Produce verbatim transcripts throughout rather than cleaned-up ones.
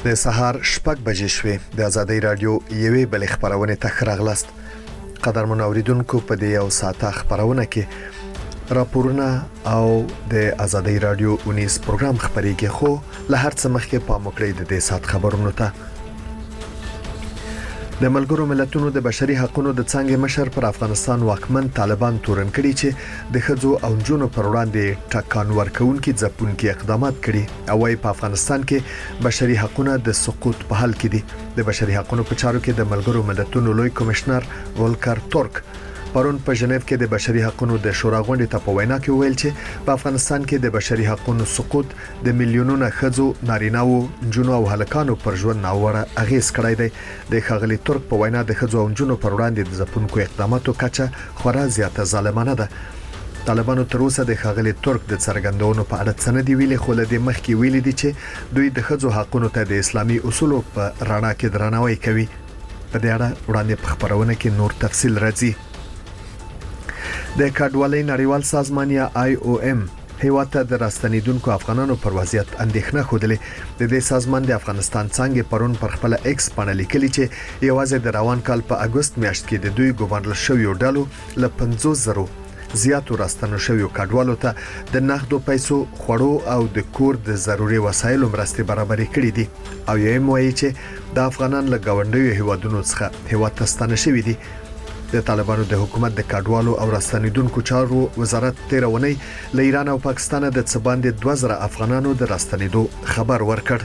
د سهار شپږ بجې شوې د ازادۍ رادیو یوې بلې خبرونه ته راغلاست. قدرمن اوریدونکو په دې یو ساعته خبرونه کې راپورونه او د ازادۍ رادیو اونیس پروګرام خبرېږي، خو له هر څه مخکې پام وکړئ د دې سات خبرونو ته. د ملګرو ملتونو د بشري حقوقو د څنګه مشر پر افغانستان واکمن طالبان تورن کړي چې د خځو او نجونو پر وړاندې ټاکان ورکوونکي ځپونکي اقدامات کړي او وايي په افغانستان کې بشري حقوقو د سقوط په حال کې دي. د بشري حقوقو په چارو کې د ملګرو ملتونو لوی کمشنر ولکر تورک پرون په ژنیو کې د بشري حقوقو د شورا غونډې ته په وینا کې ویل چې په افغانستان کې د بشري حقوقو سقوط د میلیونونو ښځو، نارینه‌و، نجونو او هلکانو پر ژوند ناوړه اغیز کړی دی. د ښاغلي ترک په وینا د ښځو او نجونو پر وړاندې د ځپونکو اقداماتو کچه خورا زیاته ظالمانه ده. طالبانو تر اوسه د ښاغلي ترک د څرګندونو په اړه څه نه دی ویلي، خو له دې مخکې ویلي دي چې دوی د ښځو حقوقو ته د اسلامي اصولو په رڼا کې درناوی کوي. په دې اړه وړاندې په خبرونه کې نور تفصیل راځي. د کډوالۍ نړیوال سازمان یا آی او ام هیواد ته د راستنیدونکو افغانانو پر وضعیت اندېښنه خوده. د دې سازمان د افغانستان څنګه پرون پر خپل ایکس باندې لیکلي چې یوازې د روان کال په اگست میاشت کې د دوی ګومارل شویو ډالو ل پنځوس زره زیاتو راستنو شویو کډوالو ته د نغدو پیسو، خوړو او د کور د ضروري وسایلو مرستې برابرې کړې دي. او یې موایي چې د افغانان له گاونډیو هیوادونو څخه هیواد ته ستانه شوي دي. د طالبانو د حکومت د کډوالو او راستنیدونکو چارو وزارت تیرونی له ایران او پاکستان د څه باندې دوه زره افغانانو د راستنیدو خبر ورکړ.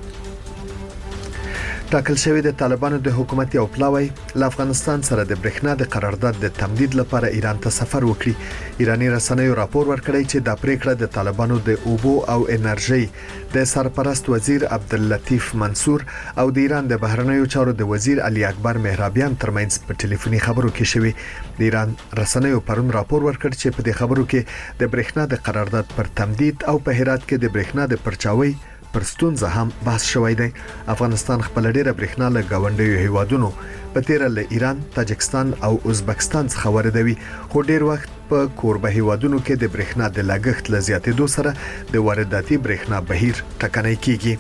ټاکل شوی د طالبانو د حکومت یو پلاوی له افغانستان سره د برېښنا د قرارداد د تمدید لپاره ایران ته سفر وکړي. ایرانی رسنیو راپور ورکړی چې د پریکړه د طالبانو د اوبو او انرژي د سرپرست وزیر عبداللطیف منصور او د ایران د بهرنیو چارو د وزیر علي اکبر مهرابیان ترمنځ په ټلیفوني خبرو کې شوی. د ایران رسنیو پرون راپور ورکړ چې په دې خبرو کې د برېښنا د قرارداد پر تمدید او په هرات کې د برېښنا د پرچاوي پر ستونزه هم بحث شوی دی. افغانستان خپل ډیره برېښنا له گاونډیو هیوادونو په تیر له ایران، تاجکستان او ازبکستان څخه واردوي، خو ډیر وخت په کوربه هیوادونو کې د برېښنا د لګښت له زیاتېدو سره د وارداتي برېښنا بهیر ټکنی کیږي.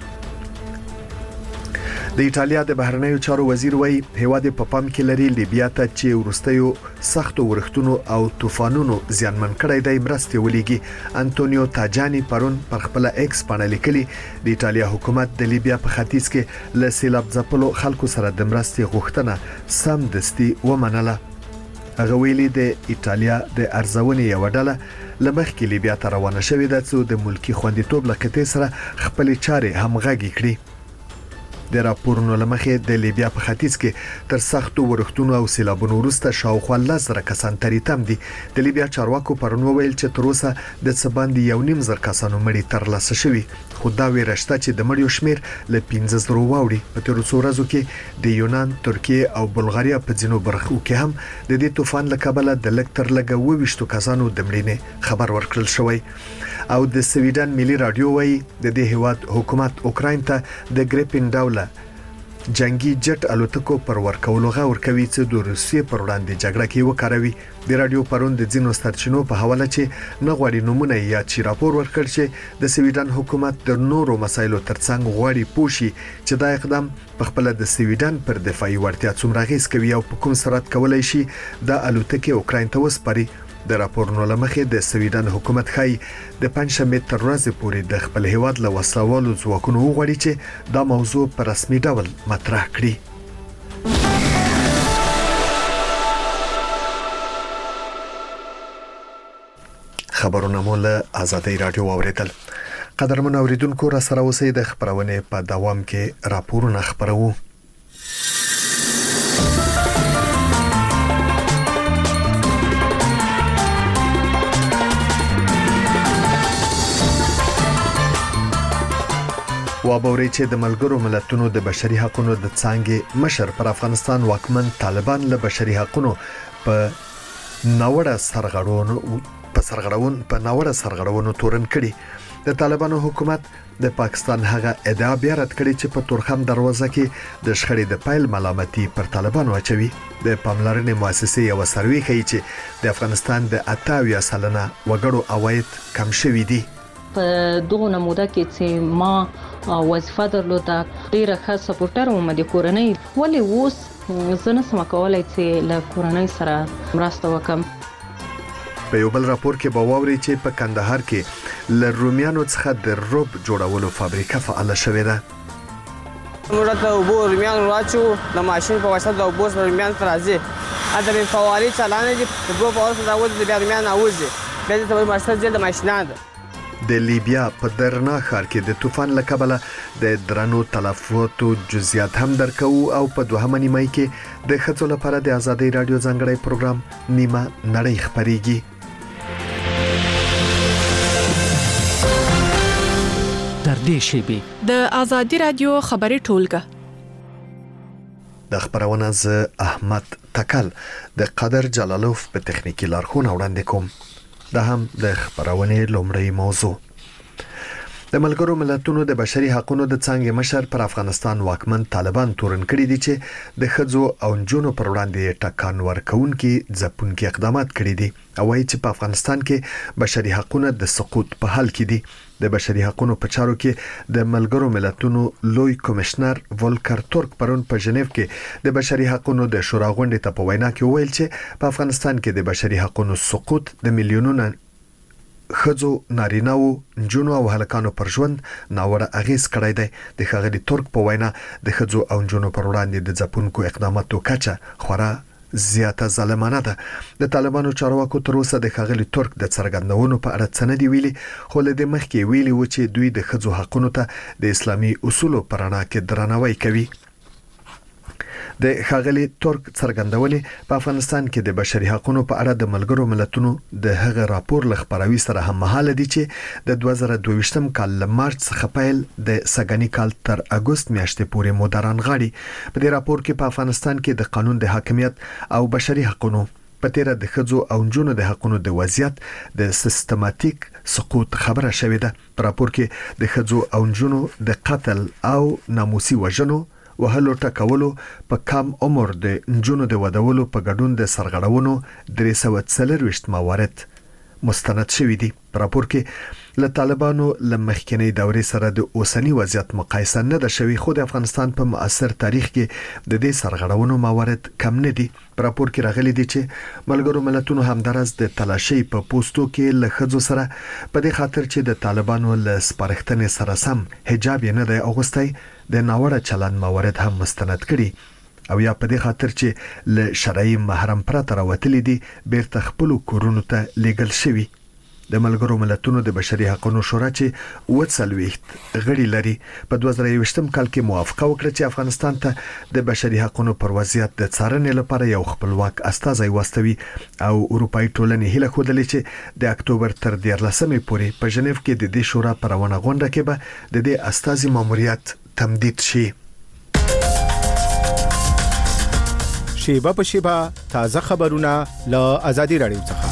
د ایټالیا د بهرنیو چارو وزیر وایي هیواد په پام کې لري لیبیا ته چې ورستیو سختو ورښتونو او طوفانونو زیانمن کړی دی مرستې ولېږي. انټونیو تاجانی پرون پر خپل ایکس باندې لیکلي د ایټالیا حکومت د لیبیا په ختیځ کې له سیلاب ځپلو خلکو سره د مرستې غوښتنه سم دستي ومنله. هغه ویلي د ایټالیا د ارزونې یو ډله لمخ کې لیبیا ته روانه شوې ده چې د ملکی خوندیتوب لکټې سره خپل چارې همغږي کړي. د راپورونو لمخې د لیبیا په ختیځ کې تر سختو ورښتونو او سیلابونو وروسته شاوخوا لس زره کسان تریتم دي. د لیبیا چارواکو پرون ویل چې تر اوسه د څه باندې یو نیم زر کسانو مړي ترلاسه شوي، خو دا ویره شته چې د مړیو شمیر له پنځه زره واوړي. په تیرو څو ورځو کې د یونان، ترکیه او بلغاریا په ځینو برخو کې هم د دې طوفان له کبله د لږ تر لږه اووه ویشت کسانو د مړینې خبر ورکړل شوی. او د سویډن ملي رادیو وایي د دې هیواد حکومت اوکراین ته د ګریپین ډوله جنگي جټ الوتکو پر ورکولو غوړ کوي چې د روسیې پر وړاندې جګړه کې وکاروي. د رادیو پرون د ځینو سرچینو په حواله چې نه غواړي نمونه یا چې راپور ورکړ چې د سویډن حکومت د نورو مسایلو ترڅنګ غواړي پوښي چې دا اقدام په خپل د سویډن پر دفاعي وړتیا څومره غیز کوي او په کوم سرعت کولای شي د الوتکې اوکراین ته وسپاري. د راپورونو لمخې د سویډن حکومت خای د پنځمې تر ورځې پورې د خپل هیواد له وسلوالو ځواکونو وغواړي چې دا موضوع په رسمي ډول مطرح کړي. خبرونه مو له ازادۍ رادیو اوریدل. قدرمن اوریدونکو را سره اوسئ، د خبرونه په دوام کې راپورونه خبرو. وابوري چې د ملګرو ملتونو د بشري حقوقو د څنګه مشر پر افغانستان واکمن طالبان له بشري حقوقو په ناوړه سرغړونو په سرغړون په ناوړه سرغړونو تورن کړي. د طالبانو حکومت د پاکستان هغه ادعا بیا رد کړي چې په تورخم دروازه کې د شخړې د پایل ملامتي پر طالبانو اچوي. د پاملرنې مؤسسې یو سروي ښیي چې د افغانستان د اته اویا سلنه وګړو عواید کم شوي دي. په دغه نموده کې چې ما وظیفه درلوده ډیره ښه سپورټر وم د کورنۍ ولې اوس زه نسم کولای چې له کورنۍ سره مرسته وکم. په یو بل راپور کې به واوري چې په کندهار کې له رومیانو څخه د روب جوړولو فابریکه فعال شوې ده. موږ ته وبو رومیان راچو د ماشين په واسطه د وبو رومیان ترازي اته په فوالي چلانه دي په دوه په واسطه راوځي د رومیان اوځي به د ماشين د ماشينان د لیبیا په درنا ښار کې د طوفان له کبله د درنو تلفاتو جزئیات هم درکو او په دوهمه نیمه کې د ښځو لپاره د ازادي رادیو ځانګړی پروګرام نیمه نړۍ خبريږي. در دې شیبې د ازادي رادیو خبري ټولګه د خبرونه ز احمد تکل د قدر جلالوف په تخنیکی لارښوونه وړاندې کوم. دا هم د خبرونه لومړی موضوع. د ملګرو ملتونو د بشري حقوقو د څنګه مشر پر افغانستان واکمن طالبان تورن کړی دي چې د خځو او نجونو پر وړاندې ټکان ورکونکي ځپونکي اقدامات کړی دي او وايي چې په افغانستان کې بشري حقوقو د سقوط په حال کې دي. د بشري حقوقو په چارو کې د ملګرو ملتونو لوی کمشنر ولکر تورک پرون په ژنیو کې د بشري حقوقو د شورا غونډې ته په وینا کې ویل چې په افغانستان کې د بشري حقوقو سقوط د میلیونونو خځو نارینه‌و نجونو او هلکانو پر ژوند ناوړه اغیز کړی دی. د ښاغلي تورک په وینا د خځو او نجونو پر وړاندې د ځپونکو اقداماتو کچه خورا زیاته ظالمانه ده. د طالبانو چارواکو تر اوسه د ښاغلي تورک د څرګندونو په اړه څه نه دی ویلي، خو له دې مخکې ویلي و چې دوی د خځو حقوقو ته د اسلامي اصولو پر اړه کې درناوی کوي. د ښاغلي تورک څرګندونې په افغانستان کې د بشري حقوقو په اړه د ملګرو ملتونو د هغه راپور لخبروي سره هم مهاله دي چې د دوه زره دوه ویشتم کال له مارچ څخه پیل د سګنی کال تر اگست میاشتې پورې مدران غاړي. په دې راپور کې په افغانستان کې د قانون د حاکمیت او بشري حقوقو په تیر د خځو او نجونو د حقوقو د وضعیت د سیستماتیک سقوط خبره شوې ده. په راپور کې د خځو او نجونو د قتل او ناموسي وژنو وهلو ټکولو په کم عمر د نجونو د ودولو په ګډون د سرغړونو درې سوه څلرویشت موارد مستند شوي دي. په راپور کې له طالبانو له مخکنی دورې سره د اوسنی وضعیت مقایسه نه ده شوې، خو د افغانستان په معاصر تاریخ کې د دې سرغړونو موارد کم نه دي. په راپور کې راغلي دي چې ملګرو ملتونو همدارس د تلاشي په پوسټو کې له خځو سره په دې خاطر چې د طالبانو له سپارښتنې سره سم حجاب نه دی اغوستی د ناوړه چلند موارد هم مستند کړي او یا په دې خاطر چې له شرعي محرم پرته راوتلي دي بیرته خپل کورونو ته لیږل شوي. د ملګرو ملتونو د بشري حقوقو شورا چې وڅلويخت غړي لري په دوه زره یوویشتم کال کې موافقه وکړه چې افغانستان ته د بشري حقوقو پر وضعیت د څارنې لپاره یو خپلواک استازی واستوي او اروپאי ټولنې هیله خوده چې د اکتوبر تر دیارلسمې پورې په ژنیو کې د دې شورا پر روانه غونډه کې به د دې استازي ماموریت تمدید شي. شیبه په شیبه تازه خبرونه له ازادي رادیو څخه.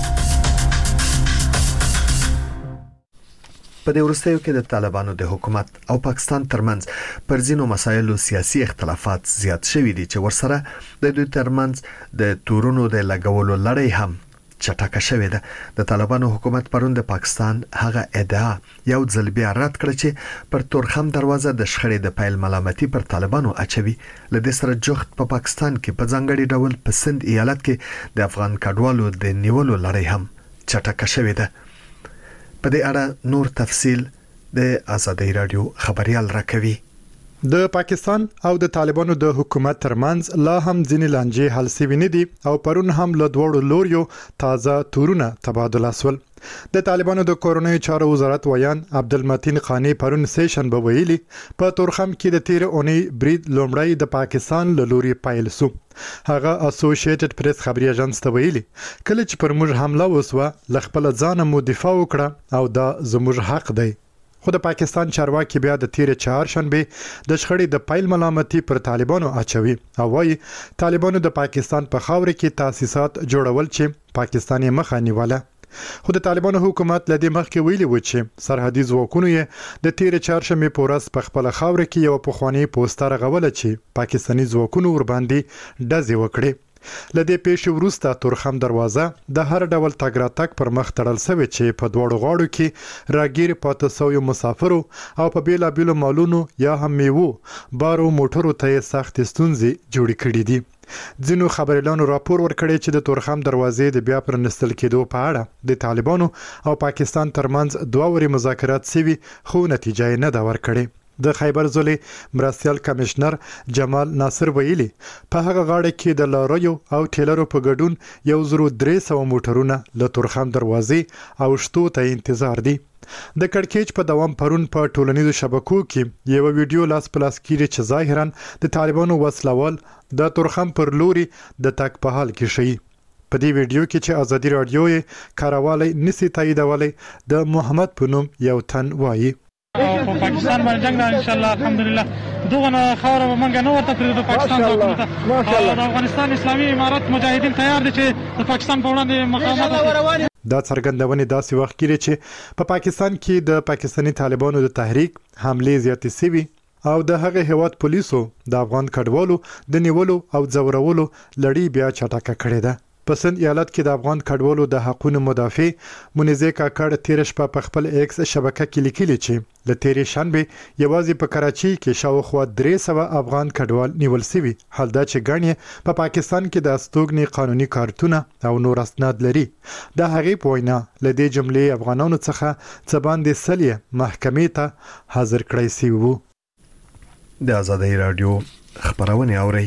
په دې وروستیو کې د طالبانو د حکومت او پاکستان ترمنځ پر ځینو مسایلو سیاسي اختلافات زیات شوي دي چې ورسره د دوی ترمنځ د تورونو د لګولو لړۍ هم چټکه شوې ده. د طالبانو حکومت پرون د پاکستان هغه ادعا یو ځل بیا رد کړ چې پر تورخم دروازه د شخړې د پیل ملامتي پر طالبانو اچوي. لدې سره جوخت په پا پاکستان کې په ځانګړي ډول په سند ایالت کې د افغان کډوالو د نیولو لړۍ هم چټکه شوې ده. په دې اړه نور تفصیل د ازادي رادیو خبريال راکوي. د پاکستان او د طالبانو د حکومت ترمنځ لا هم ځینې لانجې حل شوي نه دي او پرون هم له دوړو لوریو تازه تورونه تبادله شول. د طالبانو د کورونی چارو وزارت ویان عبدالمتین خانی پرون سیشن به ویلي په تورخم کې د تیر اونۍ برید لومړی د پاکستان له لوري پایل شو. هغه اسوسییټډ پریس خبري اژانس ته ویلي کله چې پر موږ حمله وسوه لخپل ځان مو دفاع وکړه او دا زموږ حق دی. خو د پاکستان چارواکي بیا د تیر چهارشنبه د شخړې د پایل ملامتي پر طالبانو اچوي او وايي طالبانو د پاکستان په خاور کې تاسیسات جوړول چې پاکستان یې مخه نیوله. خو د طالبانو حکومت لدې مخکې ویلي و چې سرحدي ځواکونو یې د تیر چهارشنبه پورس په خپل خاور کې یو پخوانی پوسټر غوله چې پاکستاني ځواکونو ور باندې ډزې وکړي. لدې پیښې وروسته تورخم دروازه د هر ډول تګ راتګ پر مخ تړل شوې چې په دواړو غاړو کې راګیر پاتې شویو مسافرو او په بیلابیلو مالونو یا هم میوو بارو موټرو ته سخت ستونزې جوړې کړې دي. ځینو خبريالانو راپور ورکړی چې د تورخم دروازې د بیا پرانستل کېدو په اړه د طالبانو او پاکستان ترمنځ دوه وري مذاکرات شوي خو نتیجه یې نه ده ورکړې. د خیبر ضلع مرستیال کمشنر جمال ناصر ویلي په هغه غاړه کې د لاریو او ټیلرو په ګډون یو زرو درې سوه موټرونه له تورخم دروازې او شتو ته انتظار دي. د کړکېچ په دوام پرون په ټولنیزو شبکو کې یو ویډیو لاس پلاس کیږي چې ظاهرا د طالبانو وسلوال د تورخم پر لوري د تک په حال کې شي. په دې ویډیو کې چې ازادي رادیو یې کاروالی نسی تاییدولی د محمد پونم یو تن وایي او په پاکستان باندې جنگ ان شاء الله الحمدلله دغه خاور به منګه نو ورته پرې د پاکستان حکومت او د افغانستان اسلامي امارت مجاهدین تیار دي چې د پاکستان په وړاندې مقاومت وکړي. دا څرګندونه داسې وخت کې چې په پاکستان کې د پاکستاني طالبانو د تحریک حمله زیاتې شوي او د هغه هیواد پولیسو د افغان کډوالو د نیولو او ځورولو لړۍ بیا چټکه کړې ده. په سند ایالت کې د افغان کډوالو د حقوقو مدافع منیزه کاکړ تیر شپه په خپل ایکس شبکه کې لیکلي چې د تیرې شنبه یوازې په کراچي کې شاوخوا درې سوه افغان کډوال نیول شوي. حال دا چې ګڼې په پاکستان کې د استوګنې قانوني کارتونه او نور اسناد لري. د هغې په وینا له دې جملې افغانانو څخه څه باندې سل یې محکمې ته حاضر کړی شوي وو. د آزادۍ راډیو خبرونه اورئ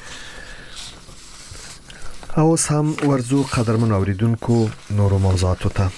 او سم ورزو قدرمن اوریدونکو نورو موضوعاتو ته.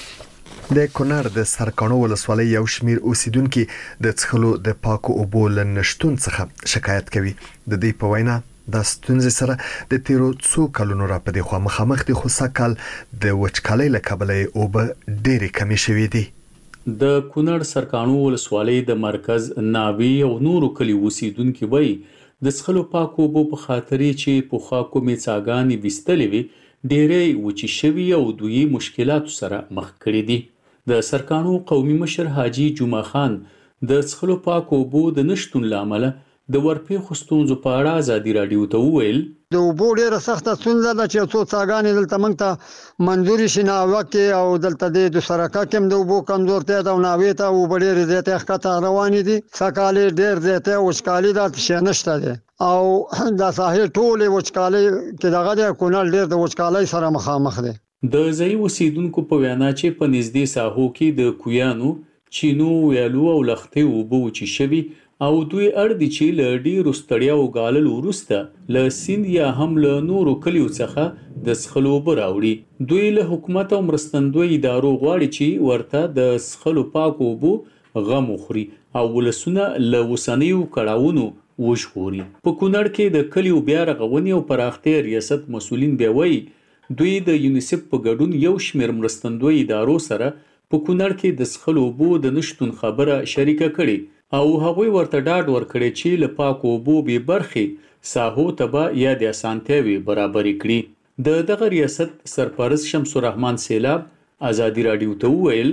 د کونړ د سرکانو ولسوالۍ یو شمیر اوسیدونکو د څښلو د پاکو اوبو لنشتون څخه شکایت کوي. د دې په وینا د ستونزې سره د تیرو څو کلونو راپدې خو مخامخ دي خو سکل د وچکالۍ له کبله اوبه ډېرې کمې شوې دي. د کونړ سرکانو ولسوالۍ د مرکز ناوی او نورو کلی اوسیدونکو وایي د څښلو پاکو اوبو په خاطرې چې پخوا کومې څاګانې ویستلې وي ډېرې وچې شوي او دوی مشکلاتو سره مخ کړي دي. د سرکانو قومي مشر حاجي جمعه خان د څښلو پاکو اوبو د نشتون له امله د ورپېښو ستونزو په اړه ازادي راډیو ته وویل د اوبو ډېره سخته ستونزه ده چې څو څاګانې دلته موږ ته منظورې شي ناوه کې او دلته د سرکه کې هم د اوبو کمزورتیا ده او ناوې ته اوبه ډېرې زیاتې ښکته روانې دي. سږکال یې ډېر زیاتې وچکالي ده شی نشته دی او د ساحل ټولې وچکالۍ کې دغه دی کونړ ډېر د وچکالۍ سره مخامخ دی. د ځایي اوسیدونکو په وینا چې په نږدې ساحو کې د کویانو چینو ویالو او لښتې اوبه وچې شوي او دوی اړ دي چې له ډېرو ستړیاو ګاللو وروسته له سیند یا هم له نورو کلیو څخه د څښلو اوبه راوړي. دوی له حکومت او مرستندوی ادارو غواړي چې ورته د څښلو پاکو اوبو غم وخوري او ولسونه له اوسنیو کړاوونو وژغوري. په کونړ کې د کلیو بیا رغونې او پراختیا ریاست مسؤلین بیا وایي دوی د یونیسف په ګډون یو شمېر مرستندوی ادارو سره په کونړ کې د څښلو اوبو د نشتون خبره شریکه کړې او هغوی ورته ډاډ ورکړی چې له پاکو اوبو بې برخې ساحو ته به یا د اسانتیاوې برابرې کړي. د دغه ریاست سرپرست شمس الرحمن سیلاب ازادي راډیو ته وویل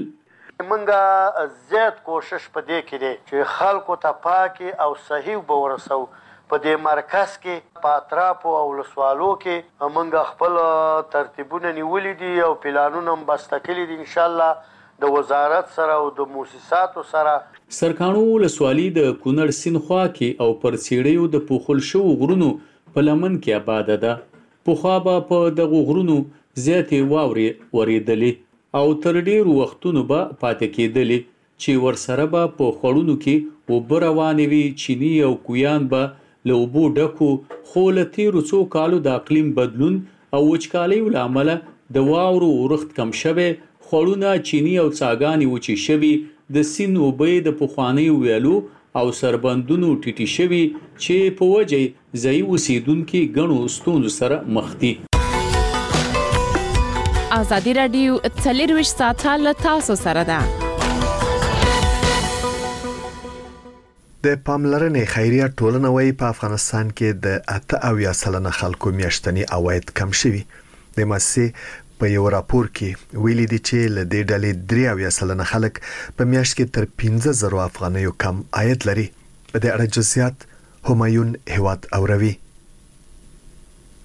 منګه زیات کوشش په دې کې دی چې خلکو ته پاکي او صحیح به ورسو. په دې مرکز کې په اطرافو او ولسوالو کې منګه خپل ترتیبونه نیولي دي او پلانونه هم بسته کړي دي ان شاء الله د وزارت سره او د مؤسساتو سره. سرکانو ولسوالي د کونړ سیند خوا کې او پر څېړیو د پوښل شوو غرونو په لمن کې آباده ده. پخوا به په دغو غرونو زیاتې واورې ورېدلې او تر ډېرو وختونو به پاتې کېدلې چې ورسره به په خوړونو کې اوبه روانې وي. چیني او کویان به له اوبو ډکو خو له تېرو څو کالو د اقلیم بدلون او وچکالیو له امله د واورو ورښت کم شوی، خوړونه چیني او څاګانې وچې شوي، د سیند اوبه د پخوانیو ویالو او سربندونو ټیټې شوي چې په وجه ځایي اوسیدونکي ګڼو ستونزو سره مخ دي. ازادي راډیو څلرویشت ساعته له تاسو سره ده. د پاملرنې خیریه ټولنه وايي په افغانستان کې د اته اویا سلنه خلکو میاشتني عواید کم شوي. د مؤسسې په یو راپور کې ویلي دي چې له دې ډلې درې اویا سلنه خلک په میاشت کې تر پنځه زره افغانیو کم عاید لري. په دې اړه جزئیات همایون هیواد اوروي.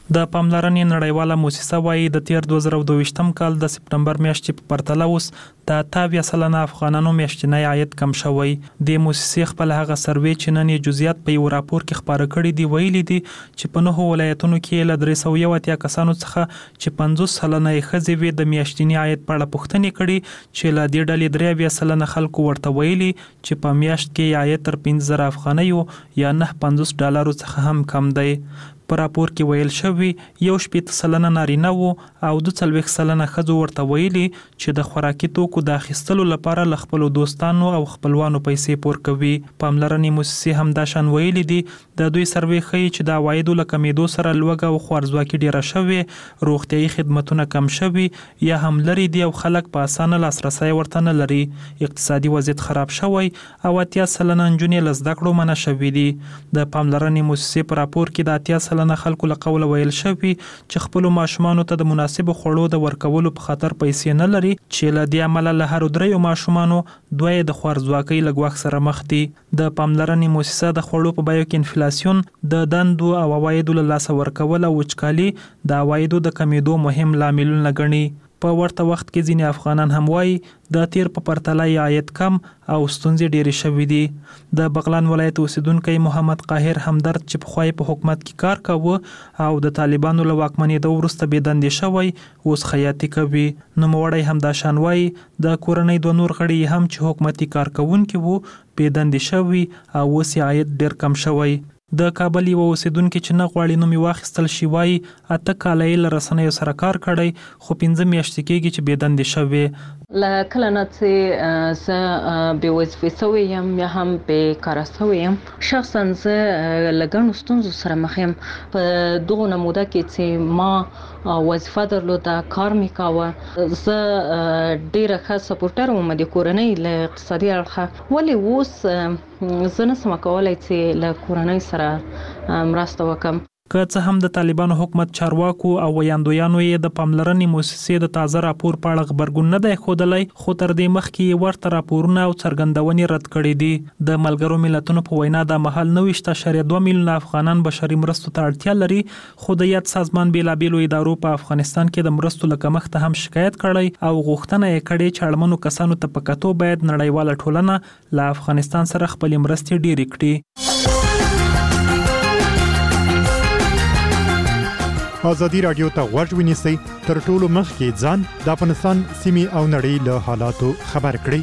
د پاملرنې نړیواله موسسه وایي د تیر دوه زره دوه ویشتم کال د سپټمبر میاشتې په پرتله اوس د اته اویا سلنه افغانانو میاشتنی عاید کم شوی. د موسسې خپل هغه سروې چې نن یې جزئیات په یو راپور کې خپاره کړي دي ویلي دي چې په نهو ولایتونو کې له درې سوه یو اتیا کسانو څخه چې پنځوس سلنه یې ښځې وې د میاشتني عاید په اړه پوښتنې کړي چې له دې ډلې درې اویا سلنه خلکو ورته ویلي چې په میاشت کې عاید تر پنځه زره افغانیو یا نه پنځوس ډالرو څخه هم کم دی. په راپور کې ویل شوی یو شپېته سلنه نارینه وو او دوه څلوېښت سلنه ښځو ورته ویلي چې د خوراکي توکو د اخیستلو لپاره له خپلو دوستانو او خپلوانو پیسې پور کوي. پاملرنې موسسې هم دا شان ویلي دي د دوی سروې ښیي چې د عوایدو له کمېدو سره لوږه او خوارځواکي ډیره شوې، روغتیایي خدمتونه کم شوي یا هم لرې دي او خلک په اسانه لاسرسی ورته نه لري. اقتصادي وضعیت خراب شوی او اتیا سلنه نجونې له زده کړو منع شوي دي. د پاملرنې موسسې په راپور کې د اتیا سلنه خلکو له قوله ویل شوي چې خپلو ماشومانو ته د مناسبو خوړو د ورکولو په خاطر پیسې نه لري، چې له دې امله له هرو دریو ماشومانو دوه یې د خوارځواکۍ له ګواښ سره مخ دي. د پاملرنې موسسه د خوړو په بیو کې انفلاسیون، د دندو او عوایدو له لاسه ورکول او وچکالي د عوایدو د کمیدو مهم لاملونه ګڼي. په ورته وخت کې ځینې افغانان هم وایي د تیر په پرتله یې عاید کم او ستونزې ډېرې شوي دي. د بغلان ولایت اوسیدونکی محمد قاهر همدرد چې پخوا یې په حکومت کې کار کاوه او د طالبانو له واکمنېدو وروسته بېدندې شوی اوس خیاطي کوي. نوموړی هم دا شان وایي د کورنۍ دوه نور غړي هم چې حکومتي کارکوونکي وو بېدندې شوي او اوس یې عاید ډېر کم شوی. د کابل یو اوسیدونکي چې نه غواړي نوم یې واخیستل شي وایي اته کاله یې له رسنیو سره کار کړی خو پنځه میاشتې کېږي چې بېدندې شوې. له کله نه چې زه بې وظیفې سوی یم یا هم بېکاره سوی یم، شخصا زه له ګڼو ستونزو سره مخ یم. په دغو نموده کې چې ما وظیفه درلوده، کار مې کاوه، زه ډېره ښه سپورټر وم د کورنۍ له اقتصادي اړخه، ولې اوس زه نسم کولی چې له کورنۍ سره مرسته وکړم. که څه هم د طالبانو حکومت چارواکو او ویاندویانو یې د پاملرنې موسسې د تازه راپور په اړه غبرګون نه دی ښودلی، خو تر دې مخکې یې ورته راپورونه او څرګندونې رد کړي دي. د ملګرو ملتونو په وینا دا مهال نوي اعشاریه دوه میلیونه افغانان بشري مرستو ته اړتیا لري، خو د یاد سازمان بېلابېلو ادارو په افغانستان کې د مرستو له کمښته هم شکایت کړی او غوښتنه یې کړې چې اړمنو کسانو ته په کتو باید نړیواله ټولنه له افغانستان سره خپلې مرستې ډېرې کړي. ازادي راډیو ته غوږ ونیسئ، تر ټولو مخکې ځان د افغانستان سیمې او نړۍ له حالاتو خبر کړئ.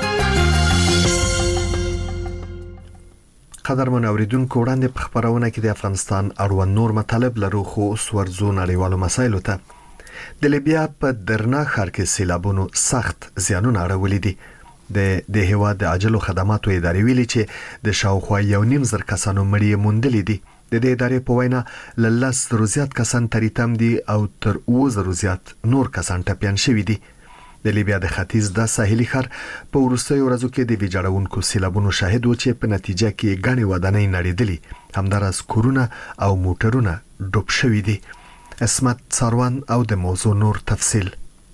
قدرمن اوریدونکو، وړاندې په خبرونه کې د افغانستان اړوند نور مطالب لرو، خو اوس ورځو نړیوالو مسایلو ته. د لیبیا په درنا ښار کې سیلابونو سخت زیانونه اړولي دي. د د هیواد د عاجلو خدماتو ادارې ویلي چې د شاوخوا یو نیم زر کسانو مړي موندلي دي. د دې ادارې په وینا له لس زرو زیات کسان تریتم دي او تر اووه زرو زیات نور کسان ټپیان شوي دي. د لیبیا د ختیځ د ساحلي ښار په وروستیو ورځو کې د ویجاړونکو سیلابونو شاهد و چې په نتیجه کې ګڼې ودانۍ نړېدلې، همداراز کورونه او موټرونه ډوب شوي دي. اسمت څاروان او د موضوع نور تفصیل.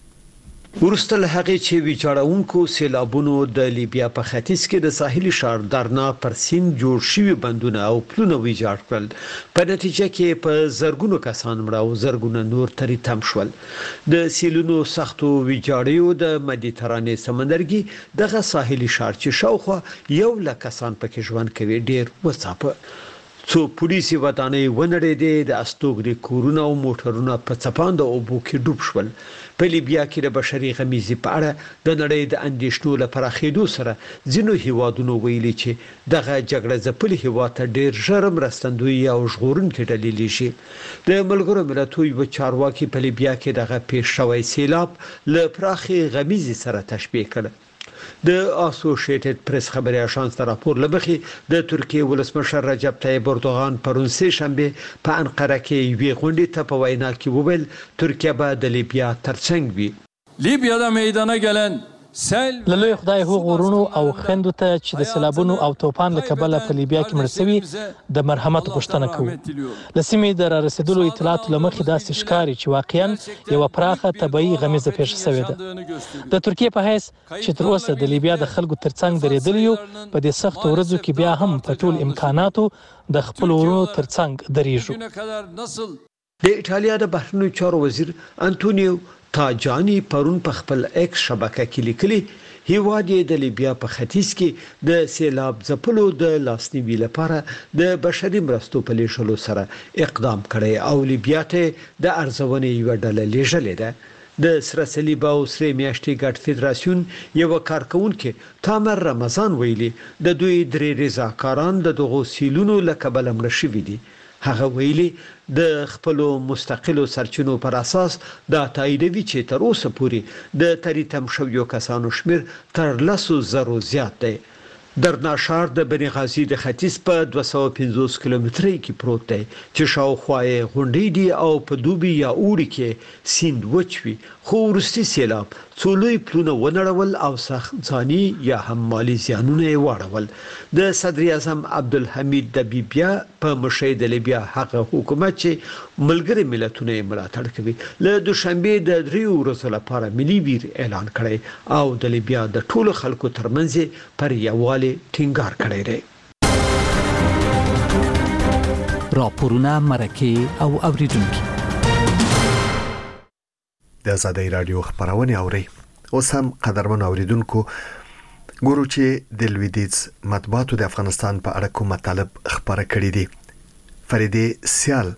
ورسته له هغې چې ویجاړونکو سیلابونو د لیبیا په ختیځ کې د ساحلي ښار درنا پر سیند جوړ شوي بندونه او پلونه ویجاړ کړل، په نتیجه کې په زرګونو کسان مړه او زرګونه نور تریتم شول. د سیلونو سختو ویجاړیو د مدیترانې سمندرګي دغه ساحلي ښار چې شاوخوا یو لک کسان پکې ژوند کوي ډیر وڅاپه. څو پولیسي ودانۍ ونړېدې، د استوګنې کورونه او موټرونه په څپاند اوبو کې ډوب شول. په لیبیا کې د بشري غمیزې په اړه د نړۍ د اندېښنو له پراخېدو سره ځینو هیوادونو ویلي چې دغه جګړه ځپلي هیواد ته ډېر ژر مرستندوی او ژغورونکې ډلې لیږي. د ملګرو ملتونو یو چارواکي په لیبیا کې دغه پیښ شوی سیلاب له پراخې غمیزې سره تشبیه کړ. د اسوسییټډ پریس خبري اژانس راپور لبخي د ترکیه ولسمشر رجب طیب اردوغان پرون سه شنبه په انقره کې وی غونډې ته په وینا کې وویل ترکیه به د لیبیا ترڅنګ وي. لیبیادا میدانه گلن له لوی خدای هغو غرونو او خندو ته چې د سیلابونو او توپان له کبله په لیبیا کې مړ شوي د مرحمت غوښتنه کوو. له سیمې د رارسېدلو اطلاعاتو له مخې داسې ښکاري چې واقعا یوه پراخه طبیعي غمیزه پیښه شوې ده. د ترکیې په حیث چې تر اوسه د لیبیا د خلکو ترڅنګ درېدلي یو، په دې سختو ورځو کې بیا هم په ټول امکاناتو د خپلو ورونو ترڅنګ درېږو. د ایټالیا د بهرنیو چارو وزیر انټونیو تاجانی پرون په خپل ایکس شبکه کې لیکلي هیواد یې د لیبیا په ختیځ کې د سیلاب ځپلو د لاسنیوي لپاره د بشري مرستو په لیږلو سره اقدام کړی او لیبیا ته د ارزونې یو ډله لیږلې ده د سره صلیب او سره میاشتې ګډ فدراسیون یو کارکونکو تامر رمضان ویلي د دوی درې رضاکاران د دغو سیلونو لکبل مړ شوي دي. هغه ویلي د خپل مستقلو سرچینو پر اساس د تاییدوي چې تر اوسه پورې د تریتم شویو کسانو شمیر تر لسو زرو زیات دی. درنا شهر د بني غازي د ختیځ په دوه سوه او پنځوس کیلومترۍ کې پروت دی چې شاوخوا یې غونډې دي او په دوبي یا اوړي کې سیند وچوي خو وروستي سیلاب څو لوی پلونه ونړول او سخت ځاني یا هم مالي زیانونه یې واړول. د صدر اعظم عبدالحمید دبیبیا په مشرۍ د لیبیا هغه حکومت چې ملګری ملتونه یې ملاتړ کوي له دوشنبه د دریو ورځو لپاره ملي ویر اعلان کړی او د لیبیا د ټولو خلکو ترمنځ پر یووالي ټینګار کړی دی. راپورونه مرکه او اوریدونکو د آزادۍ رادیو خبرونه اوري. اوس هم قدرمن اوریدونکو ګورو چې د لویدیز مطبوعاتو د افغانستان په اړه کوم مطالب خبره کړې دي. فریدې سیال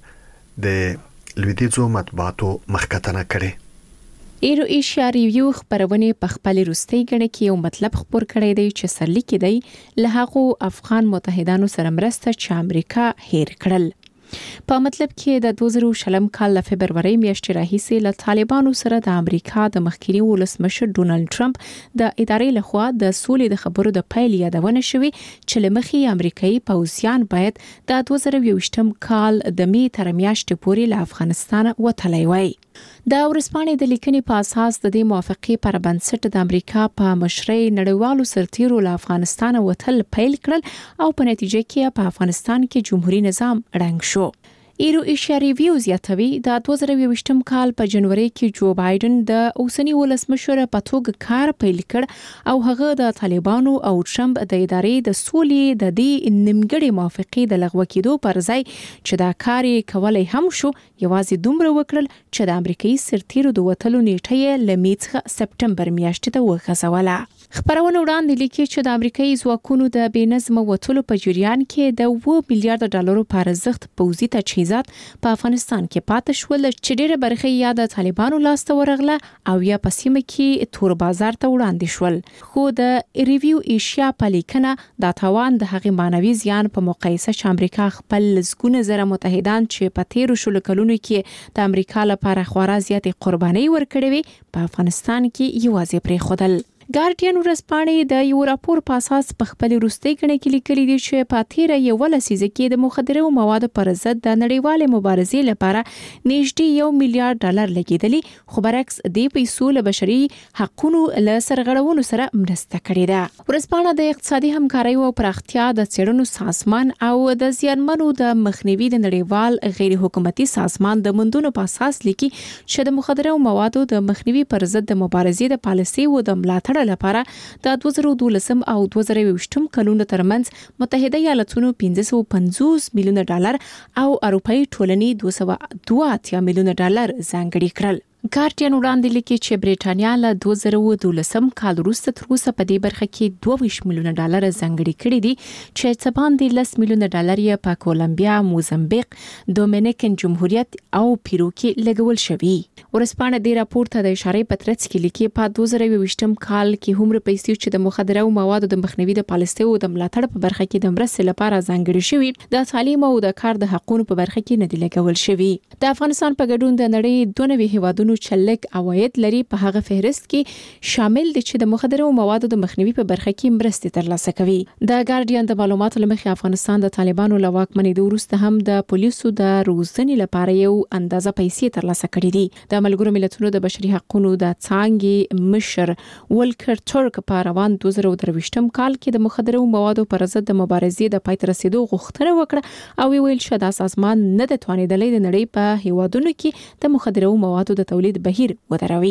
د لویدیزو مطبوعاتو مخکتنه کړي. ایرو ایشیا ریویو خبرونه په خپل روستي غړي کې یو مطلب خبر کړی دی چې سرلیک دی له هغه افغان متحدانو سره مرسته چې امریکا هیر کړل. په مطلب کې د دوه زره شلم کال د فبرवरी میاشتې راهیسې له طالبانو سره د امریکا د مخکینی ولسمشر ډونالد ټرمپ د ادارې لخوا د سولې د خبرو د پیل یادونه شوې چې لمخې امریکایي پوځیان باید د دوه زره یوویشتم کال د می تر میاشتې پورې له افغانستان وتلی وای. د ورسپانې د لیکنې په اساس د دې موافقې پر بنسټ د امریکا په مشرۍ نړیوالو سرتیرو له افغانستان وتل پیل کړل او په نتیجه کې په افغانستان کې جمهوریت نظام ړنګ شو. ایرو ایشیا ریویو زیاتوي د دوه زره یوویشتم کال په جنوري کې جو بایدن د اوسنی ولسمشر په توګه کار پیل کړ او هغه د طالبانو او ټرمپ د ادارې د سولې د دې نیمګړې موافقې د لغوه کېدو پر ځای چې دا کار کولای هم شو یوازې دومره وکړل چې د امریکایي سرتیرو د وټلو نیټه لمیڅه سپټمبر میاشتې ته وغځوله. خبرونه وړاندې لیکي چې د امریکایي ځواکونو د بېنظم وټلو په جریان کې د اوه میلیارډ ډالرو په ارزښت پوځي تجهیزات په افغانستان کې پاتې شول چې ډېره برخه یې د طالبانو لاسته ورغله او یا په سیمه کې تور بازار ته وړاندې شول. خو د ریویو ایشیا په لیکنه د تاوان د هغې مانوي زیان په مقایسه چې امریکا خپل لسګونه زره متحدان چې په تیرو شلو کلونو کې د امریکا لپاره خورا زیاتې قرباني ورکړې وي په افغانستان کې یوازې پرېښودل. ګارډین ورځپاڼې د یو راپور په اساس په خپل روستي غړي کې لیکلي دي چې په تیر یو لسیزه کې د مخدره موادو پر ضد د نړیوال مبارزې لپاره نږدې یو میلیارډ ډالر لګیدلي خو برعکس د پیسو له بشري حقوقو له سرغړونو سره مرسته کړې ده. ورځپاڼه د اقتصادي همکارۍ او پراختیا د څېړنو سازمان او د زیانمنو د مخنیوي د نړیوال غیر حکومتي سازمان د مندونو په اساس لیکي چې د مخدره موادو د مخنیوي پر ضد د مبارزې د پالیسي او د ملاتړ لپاره د دوه زره دولسم او دوه زره یوویشتم کلونو ترمنځ متحده ایالاتونو پنځه سوه پنځوس میلیونه ډالر او اروپאי ټولنې دوه سوه دوه اتیا میلیونه ډالر ځانګړي کړل. ګارډین وړاندې لیکي چې بریټانیا له دوه زره دولسم کال وروسته تر اوسه په دې برخه کې دوه ویشت میلیونه ډالر ځانګړي کړي دي چې څه باندې لس میلیونه ډالر یې په کولمبیا، موزمبیق، دومینیکن جمهوریت او پیرو کې لګول شوي. ورسپانه دې راپور ته د اشاره په ترڅ کې لیکي په دوه زره یوویشتم کال کې هم پیسې چې د مخدره موادو د مخنیوي د پالیسۍ او د ملاتړ په برخه کې د مرستې لپاره ځانګړي شوي د تعلیم او د کار د حقوقو په برخه کې نه دي لګول شوي. د افغانستان په ګډون د نړۍ دوه نوي هیوادونو چې لږ عواید لري په هغه فهرست کې شامل دي چې د مخدره موادو د مخنیوي په برخه کې مرستې ترلاسه کوي. د ګارډین د معلوماتو لمخې افغانستان د طالبانو له واکمنۍ وروسته هم د پولیسو د روزنې لپاره یو اندازه پیسې ترلاسه کړې دي. د ملګرو ملتونو د بشري حقوقو د څانګې مشر ولکر ترک په روان دوه زره درویشتم کال کې د مخدره موادو پر ضد د مبارزې د پای ته رسیدو غوښتنه وکړه او ویل چې د سازمان نه د توانیدلې د نړۍ په هیوادونو کې د مخدره موادو د تولید بهیر ودروي.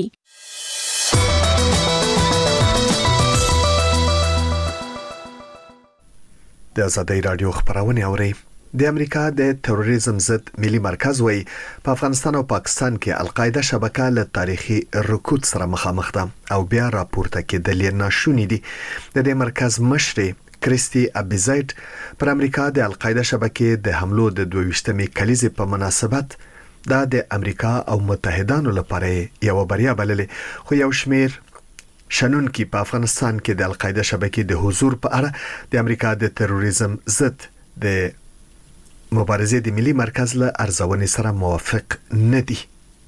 د آزادۍ رادیو خبرونه اوري. د امریکا د تروریزم ضد ملي مرکز وایي په افغانستان او پاکستان کې القاعده شبکه له تاریخي رکود سره مخامخ ده او بیا راپورته کېدل یې ناشونی دي. د دې مرکز مشر کریسټي ابیزایت پر امریکا د القاعده شبکې د حملو د دوه ویشتمې کلیزې په مناسبت دا د امریکا او متحدانو لپاره یو بریا بللې، خو یو شمیر شنونکي په افغانستان کې د القاعده شبکې د حضور په اړه د امریکا د تروریزم ضد د مبارزې د ملي مرکز له ارزونې سره موافق نه دي.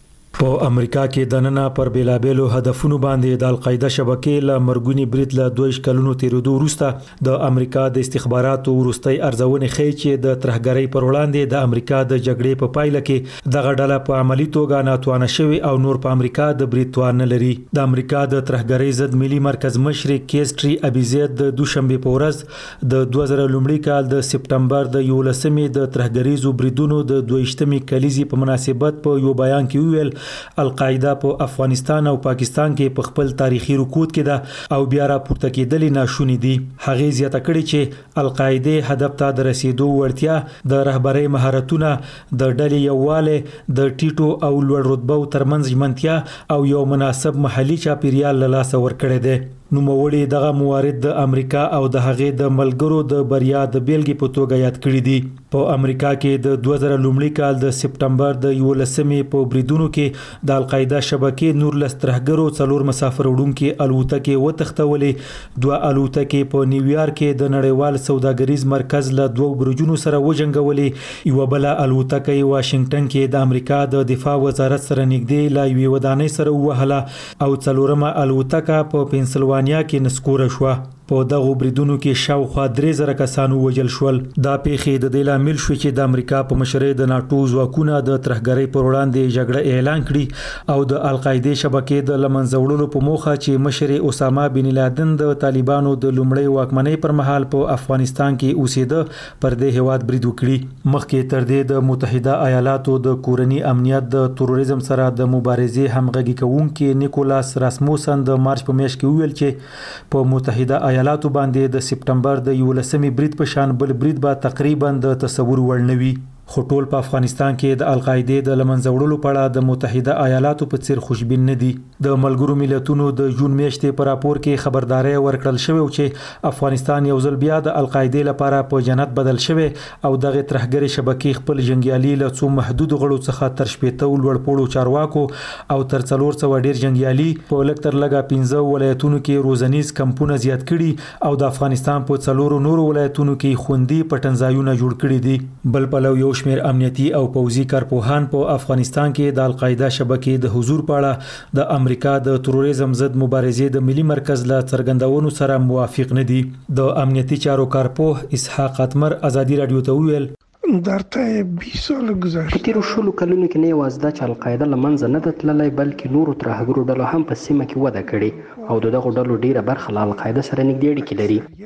په امریکا کې د نن پر بیلابېلو هدفونو باندې د القاعده شبکې له مرګونی برید له دوه کلونو تیرېدو وروسته د امریکا د استخباراتو وروستۍ ارزونې ښیي چې د ترهګرۍ پر وړاندې د امریکا د جګړې په پایله کې دغه ډله په عملی توګه ناتوانه شوې او نور په امریکا د برید توان نه لري. د امریکا د ترهګرۍ ضد ملي مرکز مشر کریسټي ابیزایت د دوشنبه په ورځ د دوه زره لومړي کال د سپټمبر د یولسمې د ترهګریزو بریدونو د دوه ویشتمې کلیزې په مناسبت په یو بیان کې ویل القاعده په افغانستان او پاکستان کې په خپل تاریخي رکود کې ده او بیا راپورته کېدل ناشونی دي. هغه زیاته کړې چې القاعده هدف ته د رسیدو وړتیا د رهبرۍ مهارتونه د ډلې یوواله د ټیټو او لوړ رتبو ترمنځ ژمنتیا او یو مناسب محلي چاپیریال له لاسه ورکړی دی. نوموړي دغه موارد د امریکا او د هغې د ملګرو د بریا د بیلګې په توګه یاد کړی دي. په امریکا کې د دوه زره لومړي کال د سپټمبر د یولسمې په بریدونو کې د القاعده شبکې نور لس ترهګرو څلور مسافر وړونکي الوتکې وتښتولې، دوه الوتکې په نیویارک کې د نړیوال سوداګریز مرکز له دوه برجونو سره وجنګولې، یو بل الوتکه یې واشنگټن کې د امریکا د دفاع وزارت سره نږدې لا یوې ودانۍ سره ووهله او څلورمه الوتکه په پنسلوانیا کې نسکوره شوه. په دغه بریدونو کې شاوخوا درې زره کسانو وژل شول. دا پیښې د دې لامل شو چې د امریکا په مشرۍ د ناتو ځواکونه د ترهګرۍ پر وړاندې جګړه اعلان کړي او د القاعده شبکې د لمنځه وړلو په موخه چې مشر اسامه بن لادن د طالبانو د لومړۍ واکمنۍ پر مهال په افغانستان کې اوسېده پر دې هیواد برید وکړي. مخکې تر دې د متحده ایالاتو د کورنی امنیت د تروریزم سره د مبارزې همغږي کوونکي نیکولاس راسموسن د مارچ په میاشت کې ویل چې په متحده ایالاتو باندې د سپټمبر د یولسمې برید په شان بل برید به تقریبا د تصور وړ نه وي. خو ټول په افغانستان کې د القاعده د لمنځه وړلو په اړه د متحده ایالاتو په څیر خوشبین نه دي. د ملګرو ملتونو د جون میاشتې په راپور کې خبرداري ورکړل شوې چې افغانستان یو ځل بیا د القاعده لپاره په جنت بدل شوی او دغه ترهګری شبکې خپل جنگیالي له څو محدود غړو څخه تر شپېته لوړ پوړو چارواکو او تر څلور څو ډیر جنگیالي په لکه تر لګه پنځه ولایتونو کې روزنیز کمپونه زیات کړي او د افغانستان په څلورو نورو ولایتونو کې خوندي پټنځایونه جوړ کړي دي. بل پلو یو شمیر امنیتي او پوځي کارپوهان په افغانستان کې د القاعده شبکې د حضور په اړه د امریکا د تروریزم ضد مبارزې د ملي مرکز له څرګندونو سره موافق نه دي. د امنیتي چارو کارپوه اسحاق اتمر ازادي رادیو ته ویل درته بیست سال گذشته. په تیرو شلو کلونو کې نه یوازې دا چې القاعده له منځه نه ده تللی بلکې نورو ترهګرو ډلو هم په سیمه کې وده کړې او د دغو ډلو ډیره برخه له القاعده سره نږدې اړیکې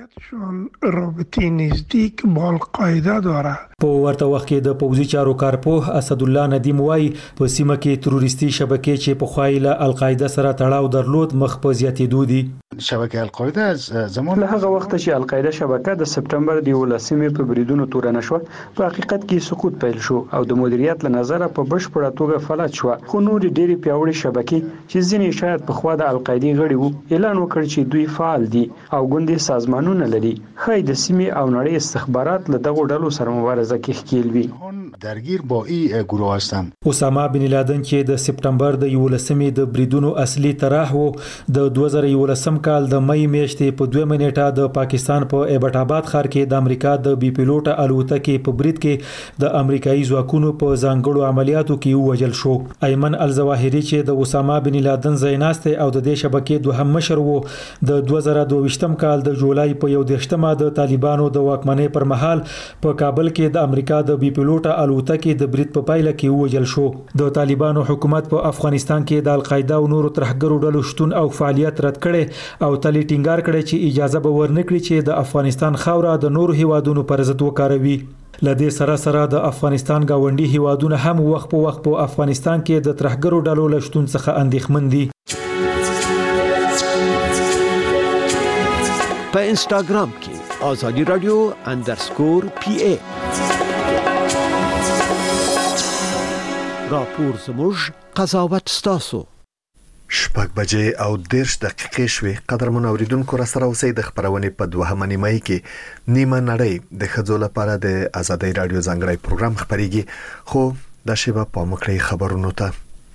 لري. رابطې نزدیک با القاعده داره. په ورته وخت کې د پوځي چارو کارپوه اسد الله ندیم وایي په سیمه کې تروریستي شبکې چې په خوای له القاعده سره تړاو درلود مخ په زیاتېدو دي. شبکه القاعده از زمان له هغه وخت چې القاعده شبکه د سپټمبر د یولسمې په بریدونو تورنه شو په حقیقت کې سقوط پیل شو او د مدیریت له نظره په بشپړه توګه فلج شو. خو نور ډېری پیاوړي شبکې چې ځینې شاید په خوا د القاعده غړي وو اعلان وکړ چې دوی فعال دي او ګوندې سازمانونه لري. خای د سیمې او نړۍ استخبارات له دغه ډلو سره مبارزه کې ښکیل وي. درگیر با این گروه هستند. اسامه بن لادن چې د سپټمبر د یولسمې د بریدونو اصلي طرح وو د دوه زره یولسم کال د مې میاشتې په دوه منېټه د پاکستان په ایبټ آباد ښار کې د امریکا د بي پیلوټ الوتکې په برید کې د امریکایي ځواکونو په ځانګړو عملیاتو کې ووژل شو. ایمن الظواهري چې د اسامه بن لادن ځایناسته او د دې شبکې دوهم مشر وو د دوه زره دوه ویشتم کال د جولای په یو دېرشمه د طالبانو د واکمنۍ پر مهال په کابل کې د امریکا د بي پیلوټ الوتکې د برید په پایله کې ووژل شو. د طالبانو حکومت په افغانستان کې د القاعده او نورو ترهګرو ډلو شتون او فعالیت رد کړي او تل ټینګار کړي چې اجازه به ورنکړي چې د افغانستان خاوره د نورو هیوادونو پر ضد وکاروي. لدې سره سره د افغانستان گاونډي هیوادونه هم وخت په وخت په افغانستان کې د ترهګرو ډلو له شتون څخه اندېښمن دي. په انسټاګرام کې ازادي رادیو انډرسکور پی ای راپور زموږ قضاوت ستاسو. شپږ بجې او دیرش دقیقې شوې. قدرمن اوریدونکو را سره اوسئ. د خبرونې په دوهمه نیمه کې نیمه نړۍ د ښځو لپاره د ازادۍ رادیو ځانګړی پروګرام خبريږي، خو دا شیبه په مکړی خبرونو ته.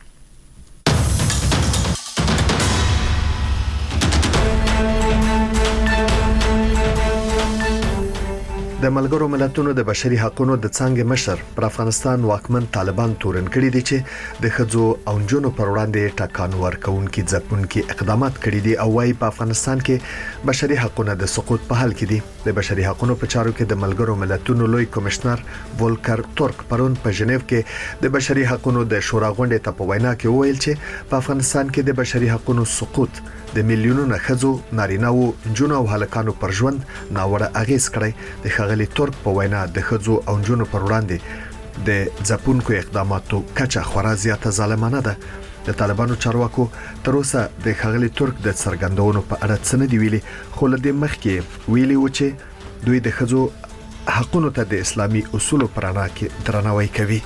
د ملګرو ملتونو د بشري حقوقو د څنګه مشر پر افغانستان واکمن طالبان تورن کړي دي چې د خځو او جنونو پر وړاندې ټاکان ورکوونکي ځپونکي اقدامات کړي دي او وايي په افغانستان کې بشري حقوقو د سقوط په حال کې دي. د بشري حقوقو په چارو کې د ملګرو ملتونو لوی کمشنر ولکر تورک پرون په ژنیو کې د بشري حقوقو د شورا غونډې ته په وینا کې وویل چې په افغانستان کې د بشري حقوقو سقوط د میلیونونو خځو، نارینه‌و، جنونو او هلکانو پر ژوند ناوړه اغیز کړی. د ښاغلي تورک په وینا د خځو او جنونو پر وړاندې د ځپونکو اقداماتو کچه خورا زیاته ظالمانه ده. د طالبانو چارواکو تر اوسه د ښاغلي تورک د څرګندونو په اړه څه نه دی ویلي، خو له دې مخکې ویلي و چې دوی د خځو حقوقو ته د اسلامي اصولو پر اړه کې درناوی کوي.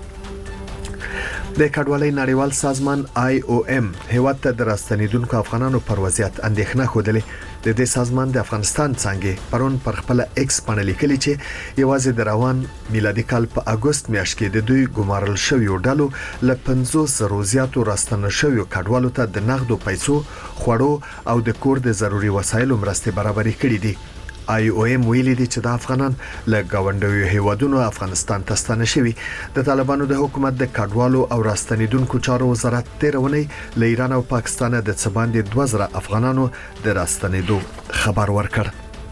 د کډوالۍ نړیوال سازمان آی او ایم هیواد ته د راستنیدونکو افغانانو پر وضعیت اندېښنه خوده. د دې سازمان د افغانستان څنګه پرون پر خپل ایکس باندې لیکلي چې یوازې د روان میلادي کال په اگست میاشت کې د دوی ګمارل شویو ډلو ل پنځوس زره زیاتو راستنه شویو کډوالو ته د نغدو پیسو، خوړو او د کور د ضروري وسایلو مرستې برابرې کړې دي. آی او ایم ویلي دي چې د افغانان له گاونډیو هیوادونو افغانستان ته ستانه شوي. د طالبانو د حکومت د کډوالو او راستنیدونکو چارو وزارت تیرونی له ایران او پاکستان د څه باندې دوه زره افغانانو د راستنیدو خبر ورکړ.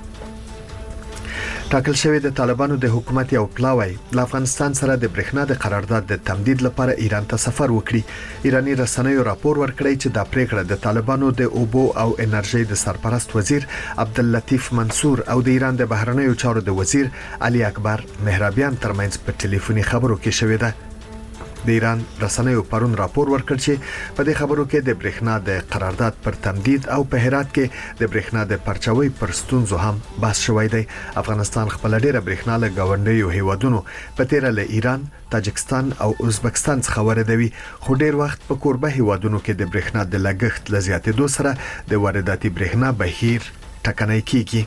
ټاکل شوی د طالبانو د حکومت یو پلاوی له افغانستان سره د برېښنا د قرارداد د تمدید لپاره ایران ته سفر وکړي. ایرانی رسنیو راپور ورکړی چې دا پریکړه د طالبانو د اوبو او انرژي د سرپرست وزیر عبداللطیف منصور او د ایران د بهرنیو چارو د وزیر علي اکبر مهرابیان ترمنځ په ټلیفوني خبرو کې شوې ده. د ایران رسنیو پرون راپور ورکړ چې په دې خبرو کې د برېښنا د قرارداد پر تمدید او په هرات کې د برېښنا د پرچاوي پر ستونزو هم بحث شوی دی. افغانستان خپل ډیره برېښنا له گاونډیو هیوادونو په تیر له ایران، تاجکستان او ازبکستان څخه واردوي، خو ډیر وخت په کوربه هیوادونو کې د برېښنا د لګښت لزیاتېدو سره د وارداتي برېښنا بهیر ټکنی کیږي.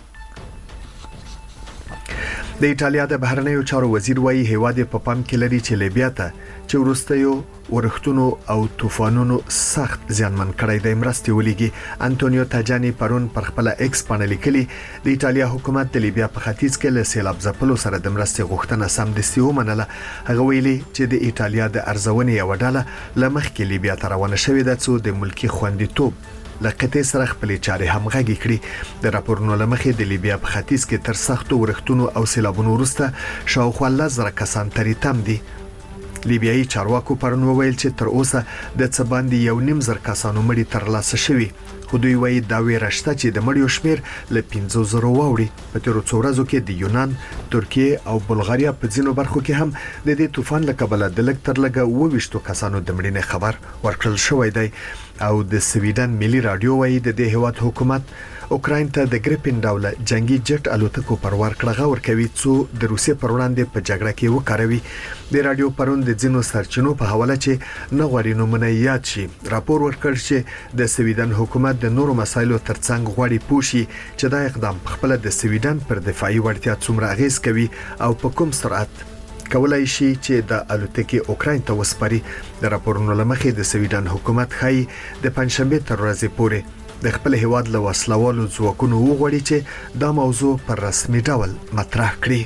د ایټالیا د بهرنیو چارو وزیر وايي هیواد په پام کې لري چې لیبیا ته چې ورستیو ورښتونو او طوفانونو سخت زیانمن کړی د مرستې ولېږي. انټونیو تاجانی پرون پر خپل ایکس باندې لیکلي د ایټالیا حکومت د لیبیا په ختیځ کې له سیلاب ځپلو سره د مرستې غوښتنه سمدستي ومنله. هغه ویلي چې د ایټالیا د ارزونې یو ډله لمخکې لیبیا ته روانه شوې ده څو د ملکی خوندیتوب لقطې سره خپلې چارې همغږي کړي. د راپورونو لمخې د لیبیا په ختیځ کې تر سختو ورښتونو او سیلابونو وروسته شاوخوا لس زره کسان ترې تم دي. لیبیایي چارواکو پرون وویل چې تر اوسه د څه باندې یو نیم زر کسانو مړي ترلاسه شوي، خو دوی وایي دا ویره شته چې د مړیو شمیر له پنځه زره واوړي. په تیرو څو ورځو کې د یونان، ترکیه او بلغاریا په ځینو برخو کې هم د دې طوفان له کبله د لږ تر لږه اووه ویشت کسانو د مړینې خبر ورکړل شوی دی. او د سویډن ملي رادیو وایي د دې هیواد حکومت اوکراین ته د ګریپین ډوله جنگي جټ الوتکو پر ورکړه ورکوي څو د روسیې پر وړاندې په جګړه کې وکاروي. د رادیو پرون د ځینو سرچینو په حواله چې نه غواړي نومونه یاد شي راپور ورکړ چې د سویډن حکومت د نورو مسایلو ترڅنګ غواړي پوښي چې دا اقدام په خپل د سویډن پر دفاعي وړتیا څومره اغیز کوي او په کوم سرعت کولای شي چې د الوتکې اوکراین ته وسپاري. د راپورونو لمخې د سویډن حکومت خای د پنځشنبه تر ورځې پورې د خپل هیواد له وسلوالو ځواکونو وغواړي چې دا موضوع پر رسمي ډول مطرح کړي.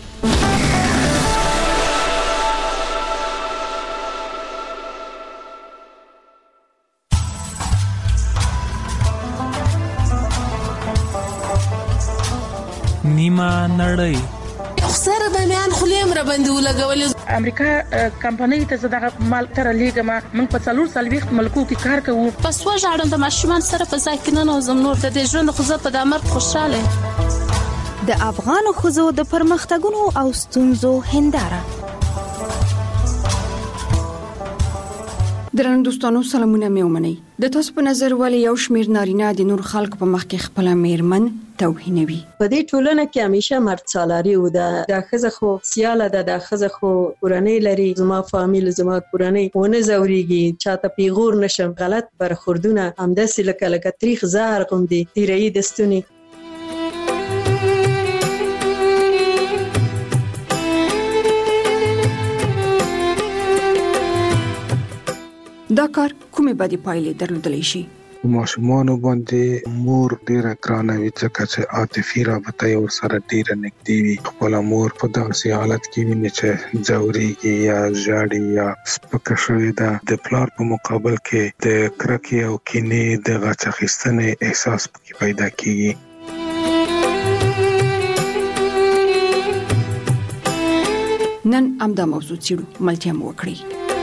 نیمه نړۍ سره د میان خلیم را باندې ولګولې. امریکا کمپنۍ ته زداغه مال تر لیګما من په څلور سلويخت ملکو کې کار کوو. پس وژاړم د ماشومان سره په ځای کې نه نوزم نور د دې ژوند خو زه په دامر خوشاله. د افغان خزو د پرمختګونو او ستونزو هنداره. درنو دوستانو سلامونه مې ومنئ. د تاسو په نظر ولې یو شمیر نارینه د نور خلکو په مخ کې خپل میرمن توهینوي. په دې ټولنه کې همیشه مرد سالاري و ده، د ښځه خو سیاله ده، د ښځه خو کورنۍ لري، زما فامیل زما کورنۍ ونه زوريږي، چاته پیغور نشم، غلط برخوردونه همداسې لکه لکه تریخ زهر غوندې تیرهیي دستونې. دا کار کومې بدې پایلې درلودلی شي؟ ماشومانو باندې مور ډیره ګرانه وي ځکه چې عاطفي رابطه یې ورسره ډیره نږدې وي. خپله مور په داسې حالت کې ویني چې ځورېږي یا ژاړي یا سپکه شوې ده، د پلار په مقابل کې د کرکې او کینې د غچ اخیستنې احساس پکې پیدا کیږي. نن همدا موضوع څېړو، ملتیا مو وکړئ.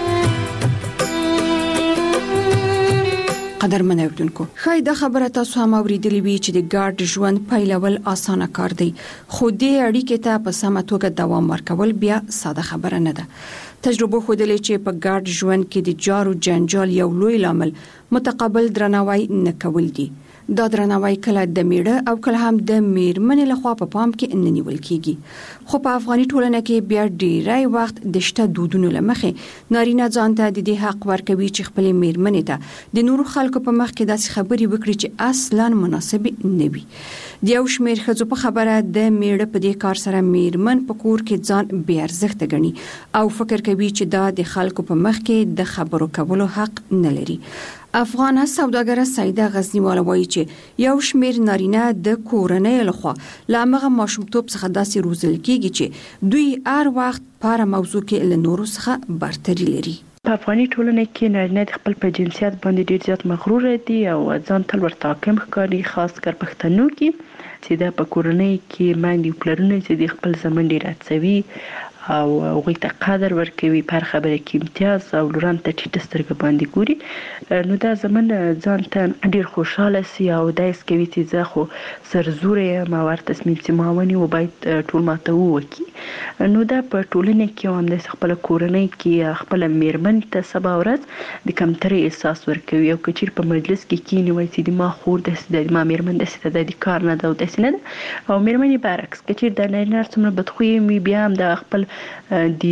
قدرمن اوریدونکو، ښایي دا خبره تاسو هم اوریدلې وي چې د ګډ ژوند پیلول اسانه کار دی، خو دې اړیکې ته په سمه توګه دوام ورکول بیا ساده خبره نه ده. تجربه ښودلې چې په ګډ ژوند کې د جارو جنجال یو لوی لامل متقابل درناوی نه کول دي. دا درناوی کله د میړه او کله هم د میرمنې لخوا په پام کې نه نیول کیږي. خو په افغاني ټولنه کې بیا ډیری وخت د شته دودونو لمخې نارینه ځان ته د دې حق ورکوي چې خپل میرمنې ته د نورو خلکو په مخ کې داسې خبرې وکړي چې اصلا مناسب نه وي. د یو شمېر ښځو په خبره د میړه په دې کار سره میرمن په کور کې ځان بې ارزښته ګڼي او فکر کوي چې دا د خلکو په مخ کې د خبرو کولو حق نه لري. افغانه سوداګره سیده غزنیواله وایي چې یو شمېر نارینه د کورنۍ لخوا له همغه ماشومتوب څخه داسې روزل کېږي چې دوی هر وخت په هره موضوع کې له نورو څخه برتري لري. په افغاني ټولنه کې نارینه د خپل په جنسیت باندې ډیر زیات مغرور دي او ځان تل ورته حاکم ښکاري، خاص کر پښتنو کې چې د په کورنۍ کې میندې او پلرونه چې د خپل زمن ډیر هڅوي او هغوی ته قدر ورکوي، په هر خبره کې امتیاز او لوران ته ټیټه سترګه باندې ګوري. نو دا زمن ځان ته ډیر خوشاله سي او دا یې کوي چې زه خو سرزوره یم او هر تصمیم چې ما ونیو باید ټول ماته وکړي. نو دا په ټولنه کې هم د خپل کورنۍ کې خپل میرمن ته سبا ورځ د کمترۍ احساس ورکوي او که چیرې په مجلس کې کینی وایي چې د ما خور داسې ده، د ما میرمن داسې ده، د کار نه ده او داسې نه ده. او میرمن یې برعکس که چیرې د نارینه څومره بدخویه وي بیا هم د خپل د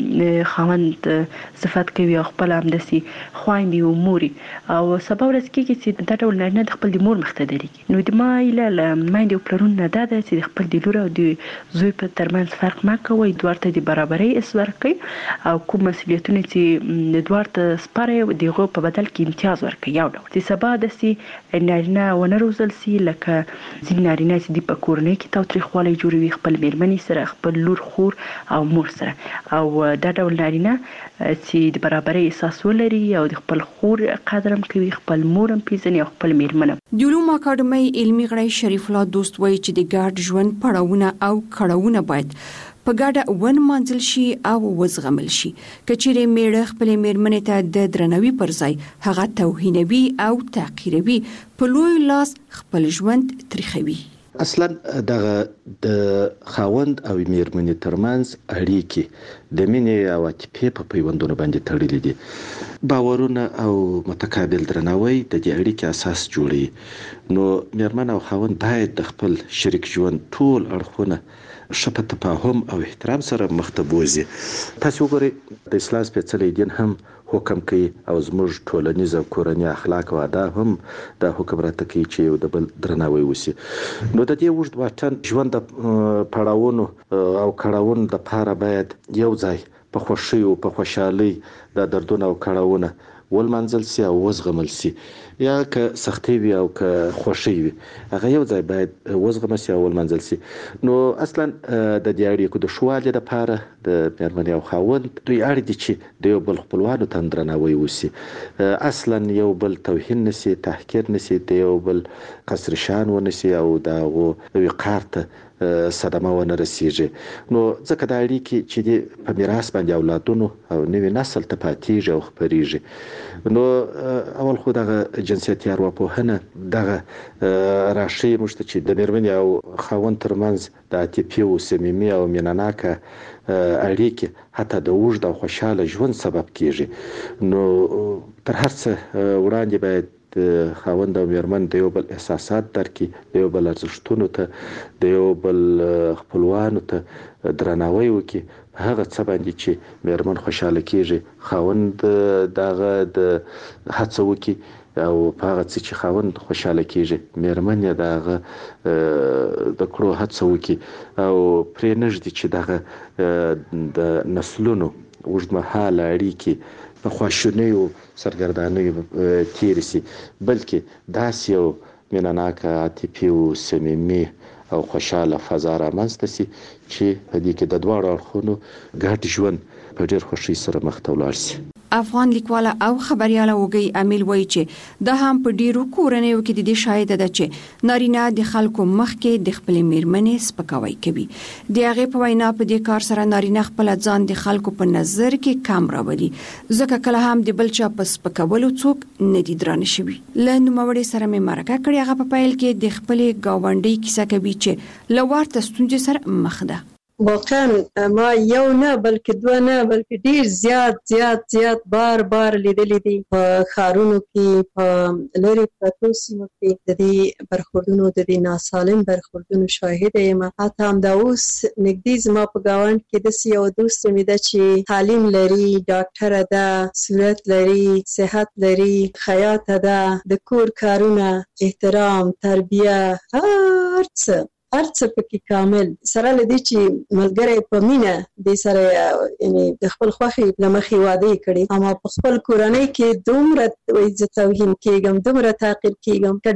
خاوند صفت کوي او خپل همداسې خویندې او مورې او سبا ورځ کېږي چې دا ډول نارینه د خپل د مور مخ ته درېږي. نو د ما هیله له میندې او پلرونو نه دا ده چې د خپل د لور او د زوی په ترمنځ فرق مه کوئ، دواړو ته د برابرۍ حس ورکړئ او کوم مسؤلیتونه چې دواړو ته سپارئ د هغو په بدل کې امتیاز ورکړئ. یو ډول چې سبا داسې نارینه ونه روزل سي لکه ځینې نارینه چې د په کورنۍ کې تاوتریخوالی جوړوي خپل میرمنې سره، خپل لور، خور او مور سره. او دا ډول نارینه چې د برابرۍ احساس ولري او د خپل خور قدر هم کوي، خپل مور هم پیژني او خپل میرمن. د علومو اکاډمۍ علمي غړی شریف الله دوست وایي چې د ګډ ژوند پړاوونه او کړاوونه باید په ګډه ونمانځل شي او وزغمل شي. که چیرې میړه خپل میرمنې ته د درناوي پر ځای هغه توهینوي او تحقیروي، په لوی لاس خپل ژوند تریخوي. اصلا دغه د خاوند او میرمنې ترمنځ اړیکې د مینې او عاطفې په پیوندونو باندې تړلې دي. باورونه او متقابل درناوی د دې اړیکې اساس جوړوي. نو میرمن او خاوند باید د خپل شریک ژوند ټول اړخونه ښه په تفاهم او احترام سره مخ ته بوځي. تاسو وګورئ د اسلام سپېڅلی دین هم حکم کوي او زموږ ټولنیز او کورنی اخلاق او آداب هم دا حکم راته کوي چې یو د بل درناوی وشي. نو د دې اوږد واټن ژوند د پړاوونو او کړاوونو دپاره باید یو ځای په خوښۍ او په خوشحالۍ دا دردونه او کړاوونه ولمانځل سي او وزغمل سي، یا که سختي وي او که خوښي وي هغه یو ځای باید وزغمل سي او ولمانځل سي. نو اصلا د دې اړیکو د ښه والي لپاره د میرمنې او خاوند دوی اړ دي چې د یو بل خپلوانو ته درناوی وسي، اصلا یو بل توهین نسي، تحقیر نسي، د یو بل قصر شان ونسي او د هغو وقار ته صدمه ونه رسیږي. نو ځکه دا اړیکې چې دي په میراث باندې اولادونو او نوي نسل ته پاتېږي او خپرېږي. نو اول خو دغه جنسیتي ارواپوهنه دغه راښیي موږ ته چې د میرمنې او خاوند ترمنځ د عاطفي او صمیمي او مینهناکه اړیکې حتی د اوږد او خوشحاله ژوند سبب کېږي. نو تر هر څه وړاندې باید د خاوند او میرمن د یو بل احساسات درکې، د یو بل ارزښتونو ته، د یو بل خپلوانو ته درناوی وکړي. هغه څه باندې چې میرمن خوشاله کیږي خاوند دغه د هڅه وکړي، او په هغه څه چې خاوند خوشاله کیږي میرمن یې دغه د کړو هڅه وکړي، او پرې نږدې چې دغه د نسلونو اوږدمهاله اړیکې په خواشینیو سرګردانیو تیر سي، بلکې داسې یو مینه‌ناکه عاطفي او صمیمي او خوشاله فضا رامنځته سي چې په دې کې د دواړو اړخونو ګډ ژوند په ډېر خوښۍ سره مخ ته ولاړ سي. افغان لیکواله او خبرياله وګي امیل وایي چې د هم په ډیرو کورنیو کې د دې شاهد ده چې نارینه د خلکو مخ کې د خپل میرمنې سپکاوی کوي. د هغه په وینا په دې کار سره نارینه خپل ځان د خلکو په نظر کې کم راولي، ځکه کله هم د بل چا په سپکولو څوک نه دي درانه شوي. له نوموړي سره مې مرکه کړې، هغه په پیل کې د خپل گاونډي کیسه کوي چې لوړ تستونجه سره مخ ده. واقعا ما یو نه بلکې دوه نه بلکې ډیر زیات زیات زیات بار بار لیدلې دي په ښارونو کې، په لرې پرتو سیمو کې د دې برخوردونو د دې ناسالم برخوردونو شاهد یم. حتی همدا اوس نږدې زما په ګاونډ کې داسې یو دوست مې ده چې تعلیم لري، ډاکټره ده، صورت لري، صحت لري، خیاطه ده، د کور کارونه، احترام، تربیه، هر څه هر څه پکې کامل سره لدی چې ملګری په مینه د سره یعنی د خپل خوخي لمخي واده کړي، اما په خپل کورنۍ کې دومره عزت توهین کېږم، دومره تعقیب کېږم که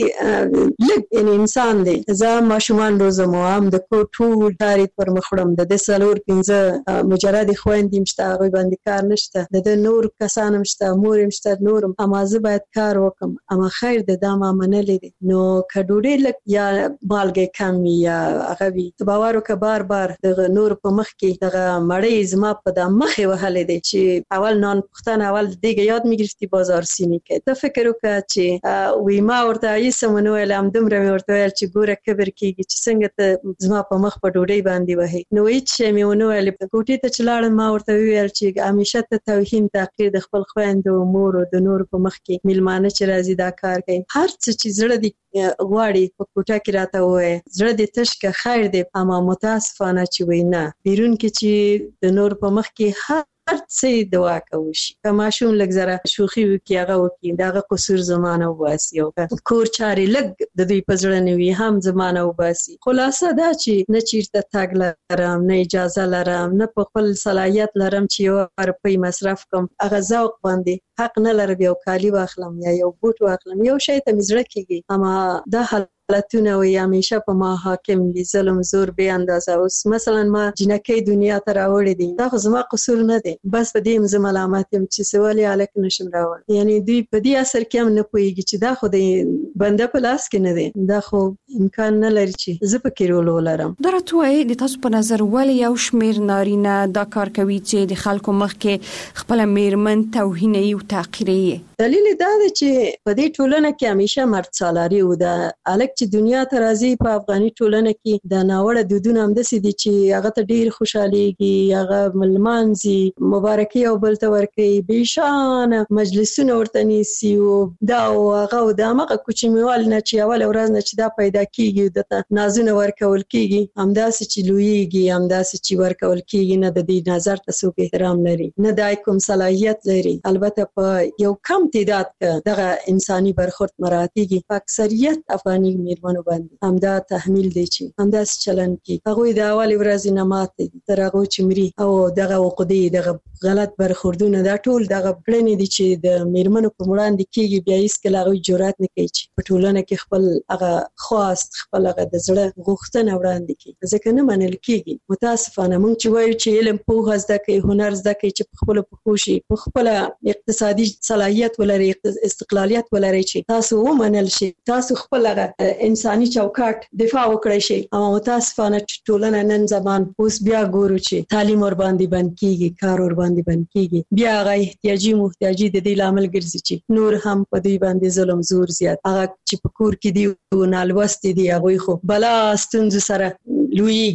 ډوډۍ لږ یعنی انسان دی. زه ماشومان روزم هم د کور ټول کاري پر مخړم، د څلور پنځه مجرد خويندې مشته، هغه باندې کار نشته، د نور کسان مشته، مور مشته، نورم، اما زه باید کار وکم. اما خیر د دامه منلې دي نو که ډوډۍ لږ یا مالګه یا هغه وی تباورو که بار بار د نور په مخ کې دغه مړی زما په د مخې وهلې دی چې اول نان پختن اول دیګه یاد میگرفتی بازار سینی کې. ته فکر وکړه چې وی ما ورته ایسم نو علم دومره مې ورته ویل چې ګوره کبر کېږي چې څنګه ته زما په مخ په ډوډۍ باندې وهي. نو هیڅ شی مې ونه ویل. په کوټې ته چې لاړم ما ورته ویل چې همیشه ته توهین تحقیر د خپل خویندو مور او د نور په مخ کې میلمانه چې راځي دا کار کوي. هر څه چې زړه دی غواړي په کوټه کې راته وایي، زړه دې تش که خیر دی، اما متاسفانه چې وای نه بیرون کې چې د نور په مخ کې هر هر څه دوا کوي. که ماشوم لږ زره شوخي وکي هغه وکي دغه قصور زمانه وباسي، او کور چاري لږ د دوی په زړه نه وي هم زمانه وباسي. خلاصه دا چې نه چیرته تاګ لرم، نه اجازه لرم، نه په خپل صلاحیت لرم چې یو روپۍ مصرف کوم. هغه ذوق باندې حق نه لرم یو کالی واخلم یا یو بوټ واخلم، یو شی ته مې زړه کېږي. اما دا حالتونه وي همیشه په ما حاکم دي، ظلم زور به اندازه. اوس مثلا ما جنکې دنیا ته راوړې دي، دا خو زما قصور نه دی، بس په دې زما ملامت یم چې سوالي الک نشم راوړ. یعنی دوی په دې اثر کې هم نه پوهیږي چې دا خو د بنده په لاس کې نه دی، دا خو امکان نه لري چې زه په کې رول ولرم. دا راته د تاسو په نظر ولې یو شمیر نارینه دا کار کوي چې د خلکو مخ کې خپل میرمن توهیني او تحقیري؟ دلیل دا دی چې په دې ټولنه کې همیشه مرد سالاري و. دا الک چې دنیا ته راځي په افغاني ټولنه کې د ناوړه دودونه هم دسي دي چې هغه ته ډیر خوشاليږي، هغه ملمانځي، مبارکي او بل ته ورکي، بشان مجلسونه ورته نیسي او دا او هغه او د هغه کوچنیوال نه چې اول ورځ نه چې دا پیدا کیږي د نازونه ورکول کیږي، همداسې چې لویږي، همداسې چې ورکول کیږي، نه د دې نظر ته څوک احترام لري، نه د کوم صلاحیت لري. البته په یو کم تعداد کې دغه انساني برخورد مراتبي په اکثریت افغاني میرمنو باندې همدا تحمیل دي چې همدا چلن کی هغه د اول ورځې نه ماته تر هغه چې مري او دغه وقدي دغه غلط برخوردونه دا ټول دغه پړنې دي چې د میرمنو په وړاندې کیږي. بیا هیڅ کله هغه جرأت نه کوي چې په ټولنه کې خپل هغه خواست خپل هغه د زړه غوښتنه وړاندې کوي، ځکه نه منل کیږي. متاسفانه موږ چې وایو چې علم پوهه زده کوي، هنر زده کوي، چې په خپل پخوشي په خپل اقتصادي صلاحیت ولري، استقلالیت ولري، چې تاسو ومنل شي، تاسو خپل هغه انساني چوکاټ دفاع وکړئ شي. اما متاسفانه ټولنه نن زمان اوس بیا ګورو چې تعلیم ور باندې بند کیږي، کار ور باندې بند کیږي، بیا هغه احتیاجي محتاجي د دې لامل ګرځي چې نور هم په دې باندې ظلم زور زیات. هغه چې په کور کې دی او نالوست دي هغه خو بلا ستونزې سره لویږي،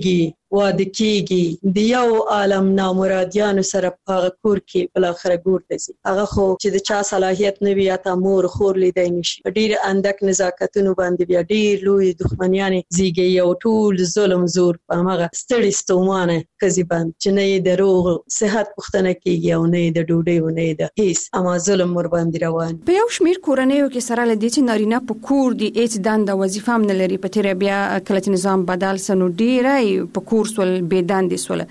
واده کیږي د یو عالم نامرادیانو سره په کور کې بل اخر ګور دي هغه خو چې د چا صلاحیت نه وي یا مور خور لیدای نشي ډیر اندک نزاکتونو باندې بیا ډیر لوی دښمنیان زیږي یو ټول ظلم زور په هغه ستړي ستومانه کزي باندې چې نه د روغ صحت پختنه کیږي او نه د ډوډۍ و نه د هیڅ اما ظلم ور باندې روان په یو شمیر کورنیو کې سره لدې چې نارینه په کور دی هیڅ دنده وظیفه هم نه لري په تیر بیا کله چې نظام بدل سنو ډیره په کور سول بې دندې سول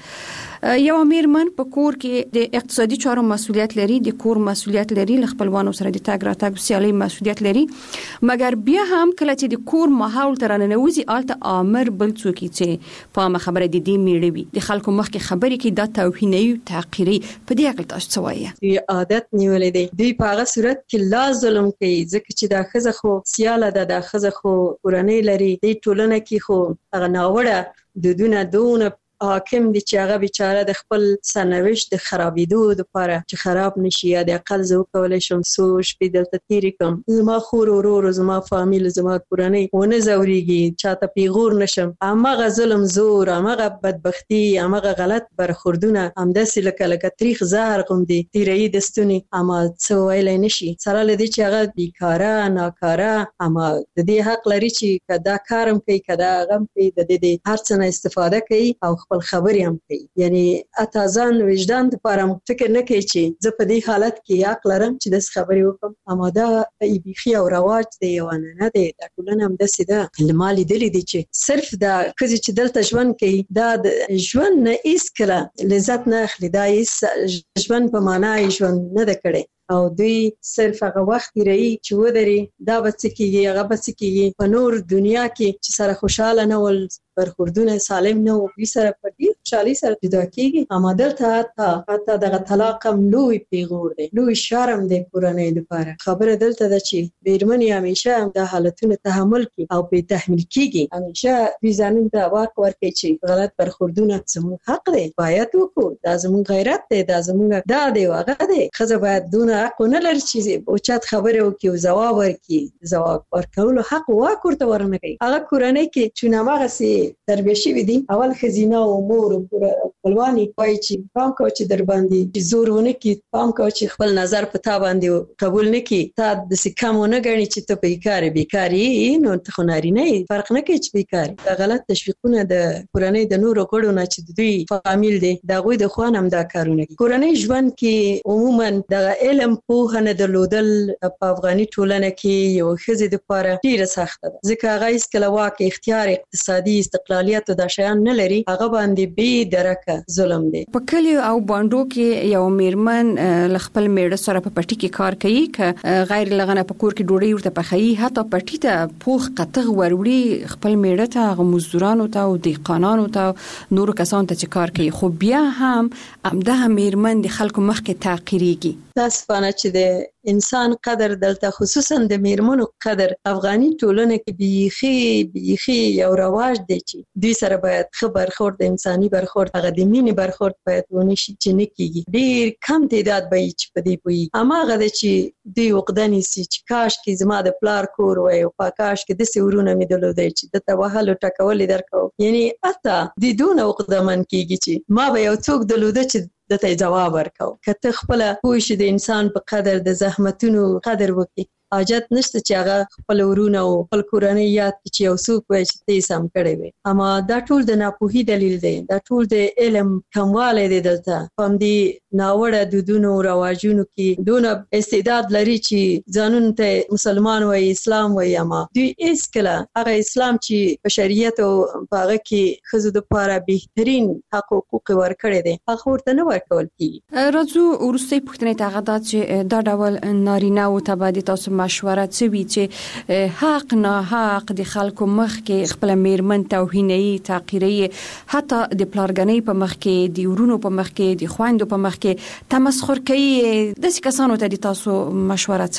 یو میرمن په کور کې د اقتصادي چارو مسولیت لري د کور مسولیت لري خپلوانو سره د تاګ راتګ سیالي مسولیت لري مګر بیا هم کله چې د کور ماحول تر نه نوځي آلته امر بل څوک چې په ما خبره دي دې میړوي د خلکو مخ کې خبرې کې د توهیني تعقیري په دې اړه تاسو څه وایي دی عادت نیولې دی دوی په هغه صورت کې لا ظلم کوي ځکه چې دا خزه خو سیاله ده د خزه خو قرآنی لري د ټولنه کې خو هغه ناوړه د دونه دونه حاکم دي چې هغه بیچاره د خپل سرنوشت د خرابېدو لپاره چې خراب نشي یا د اقل زو کولای شم سو شپې دلته تیری کوم زما خور ورور زما فامیل زما کورنۍ ونه زوريږي چاته پیغور نشم امغه ظلم زور امغه بدبختی امغه غلط برخوردونه همداسې لکه لکه تاریخ زهر کوم دي تیری دستونی اما څو ویلای نشي سره لدی چې هغه بیکاره ناکاره اما د دې حق لري چې کدا کارم کوي کدا غم کوي د دې هر څه نه استفاده کوي او خپل خبرې هم کوي یعنی اتازان وجدان د پاره فکر نه کوي چې زه په دې حالت کې حق لرم چې د خبرې وکم اما دا ای بيخي او رواج دی یو نه دی دا ټولنه هم د سیده مالي دلی دي چې صرف دا کزي چې دلته ژوند کوي دا د ژوند نه ایس کړه لذت نه اخلي دا ایس ژوند په معنی ژوند نه د کړي او دوی صرف هغه وخت لري چې ودري دا بچ کیږي هغه بچ کیږي په نور دنیا کې چې سره خوشاله نه ول برخوردونه سالم نه وي سره په دې خوشالي سره جدا کیږي اما دلته حتی حتی دغه طلاق هم لوی پیغور دی لوی شرم دی کورنۍ لپاره خبره دلته ده چې بیرمنې همیشه د حالتونو تحمل کوي او په تحمل کیږي همیشه دوی ځانونه د واک ورکړي چې غلط برخوردونه زموږ حق دی باید وکړو دا زموږ غیرت دی دا زموږ دا دی هغه دی خزه باید دونه حق نه لري چې او چات خبره وکي او جواب ورکي جواب ورکول حق واکورته ورنه کوي هغه کورنۍ کې چې نامغه سي تربیه شي ودی اول خزینه او مور او خپلوانی وای چې پام کو چې در باندې زورونه کې پام کو چې خپل نظر په تا باندې قبول نکي تا د سکمونه غني چې ته بیکاری بیکاری نو ته خناري نه فرق نه کوي چې بیکاری دا غلط تشویقونه د کورنۍ د نورو کړو نه چې دوی فامیل دي دا غوي د خوان هم دا کارونه کوي کورنۍ ژوند کې عموما د علم په نه درلودل په افغاني ټولنه کې یو خزې د لپاره ډیره سخته ده ځکه هغه هیڅ کله واک اختیار اقتصادي استقلالیت د شیان نه لري هغه باندې به درکه ظلم دی په کلی او باندو کې یو میرمن خپل میړه سره په پټي کې کار کوي ک غیر لغنه په کور کې ډوډۍ ورته پخایي حتی پټي ته پوخ قطغ وروړي خپل میړه ته غو مزدورانو ته او دیقانانو ته نور کسان ته چې کار کوي خو بیا هم امده میرمن د خلکو مخ کې تعقیریږي تاسفانه چې د انسان قدر دلته خصوصا د میرمنو قدر افغاني ټولنه کې بیخي بیخي یو رواج دی چې دوی سره باید خبر خورد انساني برخورد هغه د مینې برخورد باید ونی شي چې نه کیږي ډیر کم تعداد به چې په دې پوي اما هغه چې دوی وقدنی سي چې کاش کې زما د پلار کور وای او پاکاش کې د سورونه مې دلودای چې د توهل ټکول درکو یعنی اته د دونه وقدمن کیږي چې ما به یو څوک دلوده چې دته جواب ورکاو کته خپل پوښ د انسان په قدر د زحمتونو قدر وکي حاجت نشته چې هغه خپل ورونه او خپل کورنۍ یاد چې یو څوک وایي چې تاسو هم کړی وي اما دا ټول د ناپوهي دلیل دی دا ټول د علم کمواله دی دلته هم دی ناوړه دودونو او رواجونو کې دونه استعداد لري چې ځانون ته مسلمان وای اسلام وای اما دوی اس کله هغه اسلام چې په شریعت او هغه کې خزو د لپاره بهترین حقوق ورکړي دي هغه ورته نه ورکول کیږي راځو ورستي پښتنې ته غدا چې دا ډول نارینه او تبادی تاسو مشوره کوي چې حق نه حق د خلکو مخ کې خپل میرمن توهیني تعقیري حتی د پلارګنۍ په مخ کې د ورونو په مخ کې د خويندو په مخ کې تمسخر کوي د څه کسانو ته د تاسو مشوره څه ده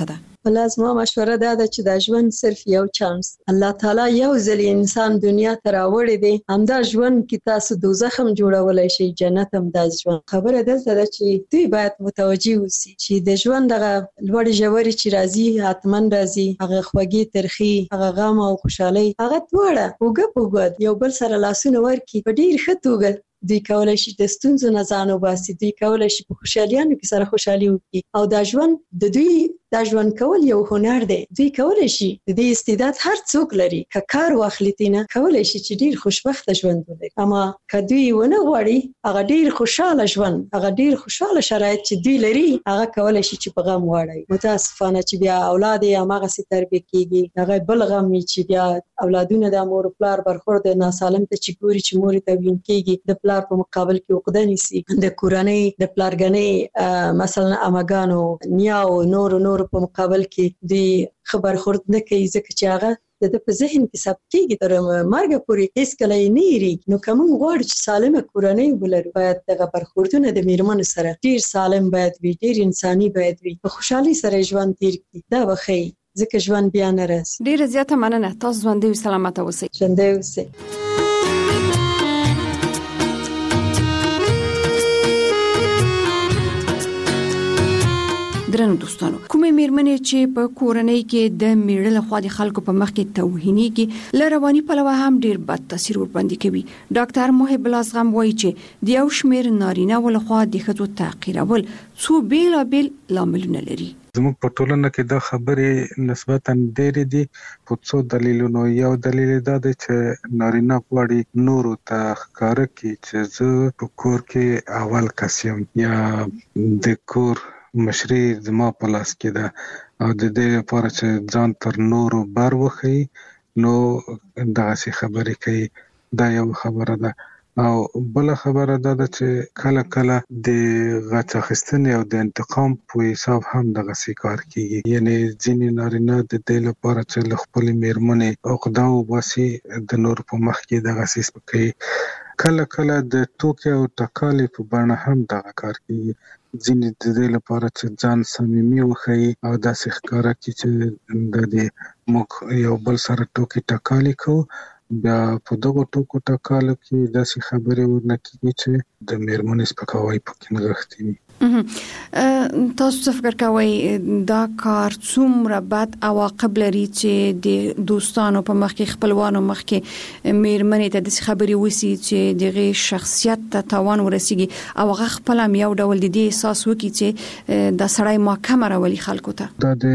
لازمه مشوره دا ده چې د ژوند صرف یو چانس الله تعالی یو ځل انسان دنیا ته راوړی دی، همدا ژوند کې تاسو دوزخ هم جوړولای شئ، جنت هم دا ژوند. خبره دلته ده چې دوی باید متوجي اوسي چې د ژوند دغه لوړې ژورې چې راځي حتما راځي، هغه خوږې ترخي، هغه غم او خوشحالي، هغه دواړه اوږه په اوږه یو بل سره لاسونه ورکړي په ډېر ښه توګه دوی کولای شي د ستونزو نه ځان وباسي، دوی کولای شي په خوشحالیانو کې سره خوشحالي وکړي. او دا ژوند د دوی دا ژوند کول یو هنر دی، دوی کولای شي د دې استعداد هر څوک لري که کار واخلي تینه کولای شي چې ډیر خوشبخته ژوند ولري. اما که دوی ونه غواړي هغه ډیر خوشاله ژوند، هغه ډیر خوشاله شرایط چې دوی لري هغه کولای شي چې په غم واړي. متاسفانه چې بیا اولاد یې هماغسې تربیه کیږي، هغه بل غم وي چې بیا اولادونه د مور پلار برخورد ناسالم ته چې ګوري چې مور ته وین کیږي، د پلار په مقابل کې عقده نیسي، د کورنۍ د پلارګنۍ مثلا اماګانو نیاو نور نور په مقابل کې دی خبر خورد نه کوي، ځکه چې هغه د په ذهن کې ثبت کیږي تر مرګ پورې هیڅ کله یې نه هېرېږي. نو که موږ غواړو چې سالمه کورنۍ ولرو باید دغه برخوردونه د میرمنو سره ډیر سالم باید وي، ډیر انساني باید وي، په خوشحالۍ سره ژوند تیر کړي. دا به ښایي ځکه ژوند بیا نه راځي. ډیره زیاته مننه، تاسو ژوندۍ او سلامته اوسئ. ژوندۍ اوسئ. درنو دوستانو، کومې میرمنې چې په کورنۍ کې د میړه لخوا د خلکو په مخ کې توهینېږي له رواني پلوه هم ډیر بد تاثیر ورباندې کوي. ډاکټر محب الازغم وایي چې د یو شمېر نارینه ولخوا د ښځو تحقیرول څو بیلابیل لاملونه لري. زموږ په ټولنه کې دا خبرې نسبتاً ډېرې دي په څو دلیلونو. یو دلیل دا دی چې نارینه غواړي نورو ته ښکاره کړي چې زه په کور کې اول کس یم یا د کور مشري زما په لاس کې ده، او د دې لپاره چې ځان تر نورو بر وښیي نو دغسې خبرې کوي. دا یو خبره ده. او بل خبره دا ده چې کله کله د غچ اخیستنې او د انتقام په حساب هم دغسې کار کیږي. یعنی ځینې نارینه د دې لپاره چې له خپلې میرمنې عقده وباسي د نورو په مخ کې دغسې سپکوي. کله کله د ټوکې او ټکالې په بڼه هم دغه کار کیږي. ځینې د دې لپاره چې ځان صمیمي وښیي او داسې ښکاره کړي چې د دې موږ یو بل سره ټوکې ټکالې کوو، بیا په دغو ټوکو ټکالو کې داسې خبرې ورنه کېږي چې د میرمنې سپکاوی پکې نغښتی وي. تاسو څه فکر کوئ دا کار څومره بد عواقب لري چې د دوستانو په مخ کې خپلوانو مخ کې میرمنې ته د خبرې وسی چې دغه شخصیت ته تاوان ورسیږي او هغه خپل هم یو ډول د دې احساس وکړي چې د سړی محکمه راولي خلکو ته؟ دا د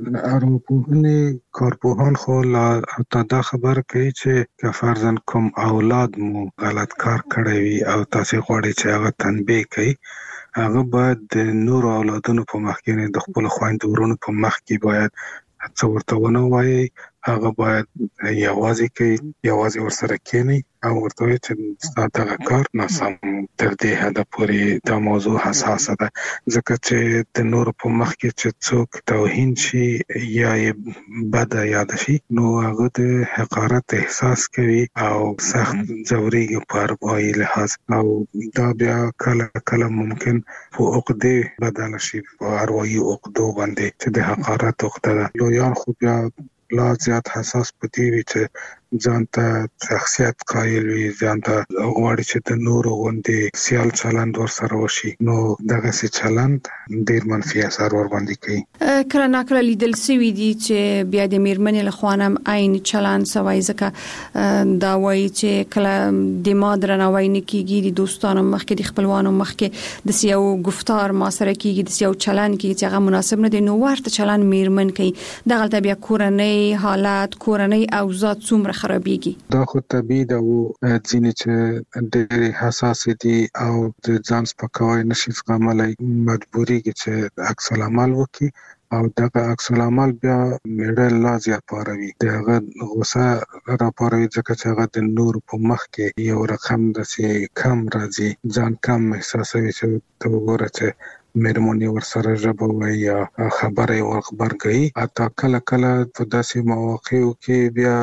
ارواپوهنې کارپوهان خو لا دا خبر کوي چې که فرضاً کوم اولاد مو غلط کار کړی وي او تاسو غواړئ چې هغه تنبیه کړئ، هغه باید د نورو اولادونو په مخ کې د خپل خویندو ورونو په مخ کې باید څه ورته ونه وایي، هغه باید یوازې کوي، یوازې ورسره کېني او ورته وایي چې ستا دغه کار ناسم. تر دې حده پورې دا موضوع حساسه ده، ځکه چې د نورو په مخ کې چې څوک توهین شي یا یې بده یاد شي نو هغه د حقارت احساس کوي او سخت ځورېږي په اروايي لحاظ، او دا بیا کله کله ممکن په عقدې بدله شي، په اروايي عقدو باندې چې د حقارت عقده ده. لویان خو بیا لا زیات حساس پدې وي چې ځان ته شخصیت قایل وي، ځان ته غواړي چې د نورو غوندې سیال چلند ورسره وشي، نو دغسې چلند ډېر منفي اثر ورباندې کوي. کله ناکله لیدل سوي دي چې بیا د میرمنې له خوا هم عین چلند سوی، ځکه دا وایي چې کله د ما درناوی نه کېږي د دوستانو مخ کې د خپلوانو مخ کې داسې یو گفتار ما سره کېږي، داسې یو چلند کېږي چې هغه مناسب نه دی، نو ورته چلند میرمن کوي. دغلته بیا کورنۍ حالت، کورنۍ اوضاع څومره خرابېږي. دا خو طبیعي ده، و ځینې چې ډېرې حساسې دي او د ځان سپکاوی نشي زغملی مجبورېږي چې عکس العمل وکړي او دغه عکس العمل بیا میړه لا زیات پاروي، د هغه غوسه راپاروي، ځکه چې هغه د نورو په مخ کې یو رقم داسې کم راځي، ځان کم احساسوي چې ته وګوره چې مېرمنې ورسره ژبه وایي یا خبره ور خبرګي اته کله کله په داسې مواقعو کې بیا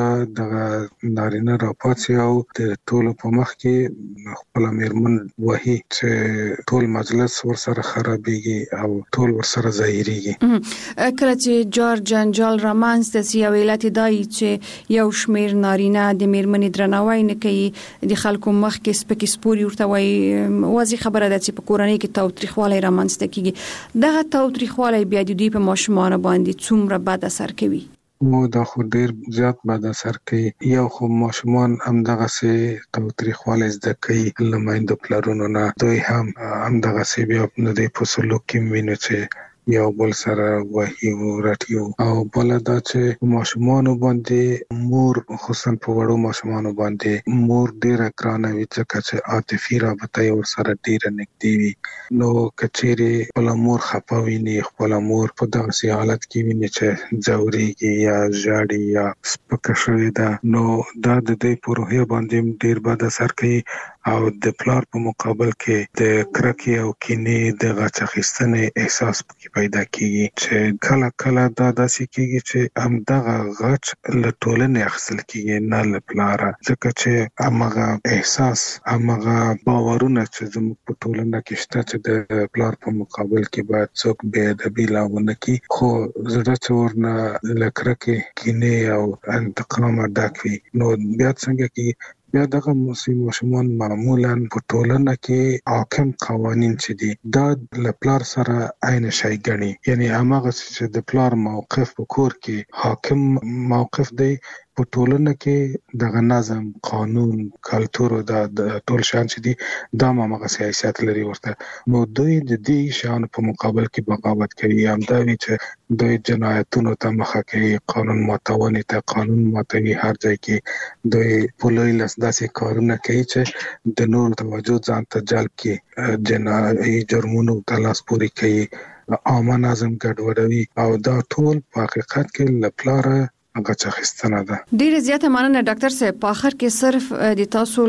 د نارینه راپاتې او د ټولو په مخ کې خپل مېرمن وایي چې ټول مجلس ورسره خرابېږي او ټول ورسره ظاهريږي. کله چې جار جنجال رامنځ ته سی ویلات دای چې یو شمیر نارینه د مېرمنې درناوی نه کوي د خلکو مخ کې سپکې سپوري ورته وایي واضح خبره ده چې په کورنۍ کې تاوتریخوالی رامنځته کیږي. دغه تاوتریخوالی بیا د دوی په ماشومان باندې څومره بد اثر کوي؟ مو دا خو ډیر زیات بد اثر کوي. یو خو ماشومان هم دغه سي تاوتریخوالی زده کوي لمایندو پلرونو نه، دوی هم هم دغه سي بیا په دې په سلوک کې ویني چې یو بل سره وحي او راتیو او بل دا چې ماشومان باندې مور خصوصا په وړو ماشومان باندې مور ډیره ګرانه وي چې چې عاطفي رابطه ور سره ډیره نږدې وي. نو کچېری خپل مور خپاوي نه خپل مور په داسې حالت کې ویني چې ځوريږي یا ژاړي یا سپکه شوی ده، نو دا د دې په روحیه باندې ډیر بد اثر کوي او د پلار په مقابل کې د کرکې او کینې د غچ اخیستنې احساس پکې پیدا کیږي چې کله کله دا داسې کیږي چې هم دغه غچ له ټولنې اخیستل کیږي نه له پلاره، ځکه چې هغه احساس هغه باورونه چې زموږ په ټولنه کې شته چې د پلار په مقابل کې باید څوک بې ادبي لاونه کی، خو زړه چې ورنه له کرکې کینې او انتقام ډک وي نو بیا څنګه کې بیا دغه ماشومان معمولا په ټولنه کې حاکم قوانين چې دي دا له پلار سره عین شي ګڼي، یعنی هغه چې د پلار موقف په کور کې حاکم موقف دی په ټولنه کې دغه نظم قانون کلتور او د ټول شان چې دي دا مغه سیاست لري ورته، نو دوی د دې شان په مقابل کې بغاوت کوي، هم دا وی چې دوی جنایتونو ته مخه کوي، قانون ماتونې ته قانون ماتوي، هر ځای کې دوی په لوی لاس داسې کارونه کوي چې د نور توجه ځان ته جلب کړي، جنایي جرمونو ته لاس پورې کوي، عامه نظم ګډوډوي او دا ټول په حقیقت کې لپاره هغه څه خستنه ده. ډیره زیاته مننه ډاکټر صاحب. په اخر کې صرف د تاسو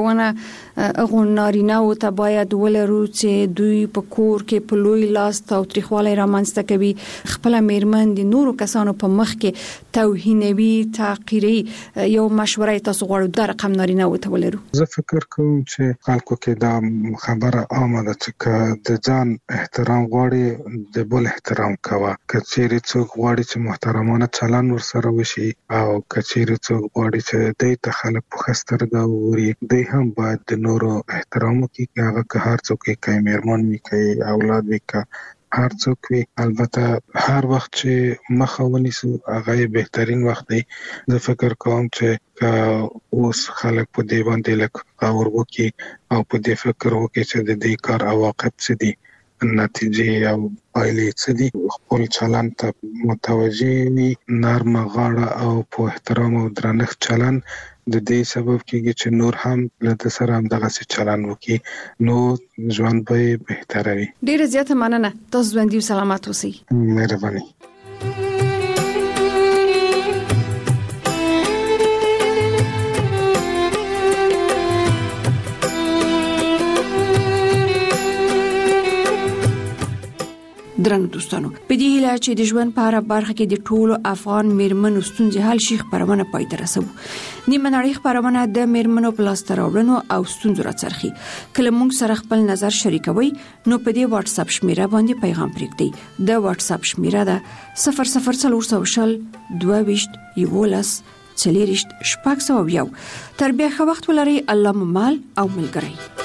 لارښوونه غونارینه او ته باید ولرو چې دوی په کور کې په لوی لاس تاوتریخوالی رامنځته کوي، خپل میرمن د نورو کسانو په مخ کې توهینوي تحقیري، یو مشوره تاسو غواړو د رقم نارینه او ته ولرو؟ زه فکر کوم چې خلکو کې دا خبره عامه ده چې د ځان احترام غواړي د بل احترام کوه، کچېری څوک غواړي چې محترمانه چلند ورسره وشي او کچېری څوک غواړي چې دوی ته خلک په خسترګه ووري، دوی هم باید د نورو احترام وکړي، هغه که هر څوک کې میرمن وي کوي اولاد وي که هر څوک وي، البته هر وخت چې مخه ونیسو هغه بهترین وخت دی. زه فکر کوم چې اوس خلک په دې باندې لکه غور وکړي او په دې فکر وکړي چې د دې کار عواقب څه دي، نتیجې او پایلې څه دي، خپل چلند ته متوجه وي، نرمه غاړه او په احترام او درنښت چلند د دې سبب کېږي چې نور هم له سره هم دغه څه چلند وکړي، نو ژوند به بهتره وي. ډیره زیاته مننه. تاسو ژوندي او سلامت اوسئ. مهرباني. درنو دوستانو، په دې هیله چې د ژوند په اړه برخه کې د ټولو افغان میرمنو ستونزې حل شي خبرونه پای ته رسوو. نیمه نړۍ خبرونه د میرمنو په لاس راوړنو او ستونزو راڅرخي. کله موږ سره خپل نظر شریکوي نو په دې واتس اپ شمیره باندې پیغام پرېږدئ. د واتس اپ شمیره ده صفر صفر څلور شل دوه ویشت یولس څلوریشت شپږ سوه یو. تر بیا ښه وخت ولرئ. الله مو مال او ملګری.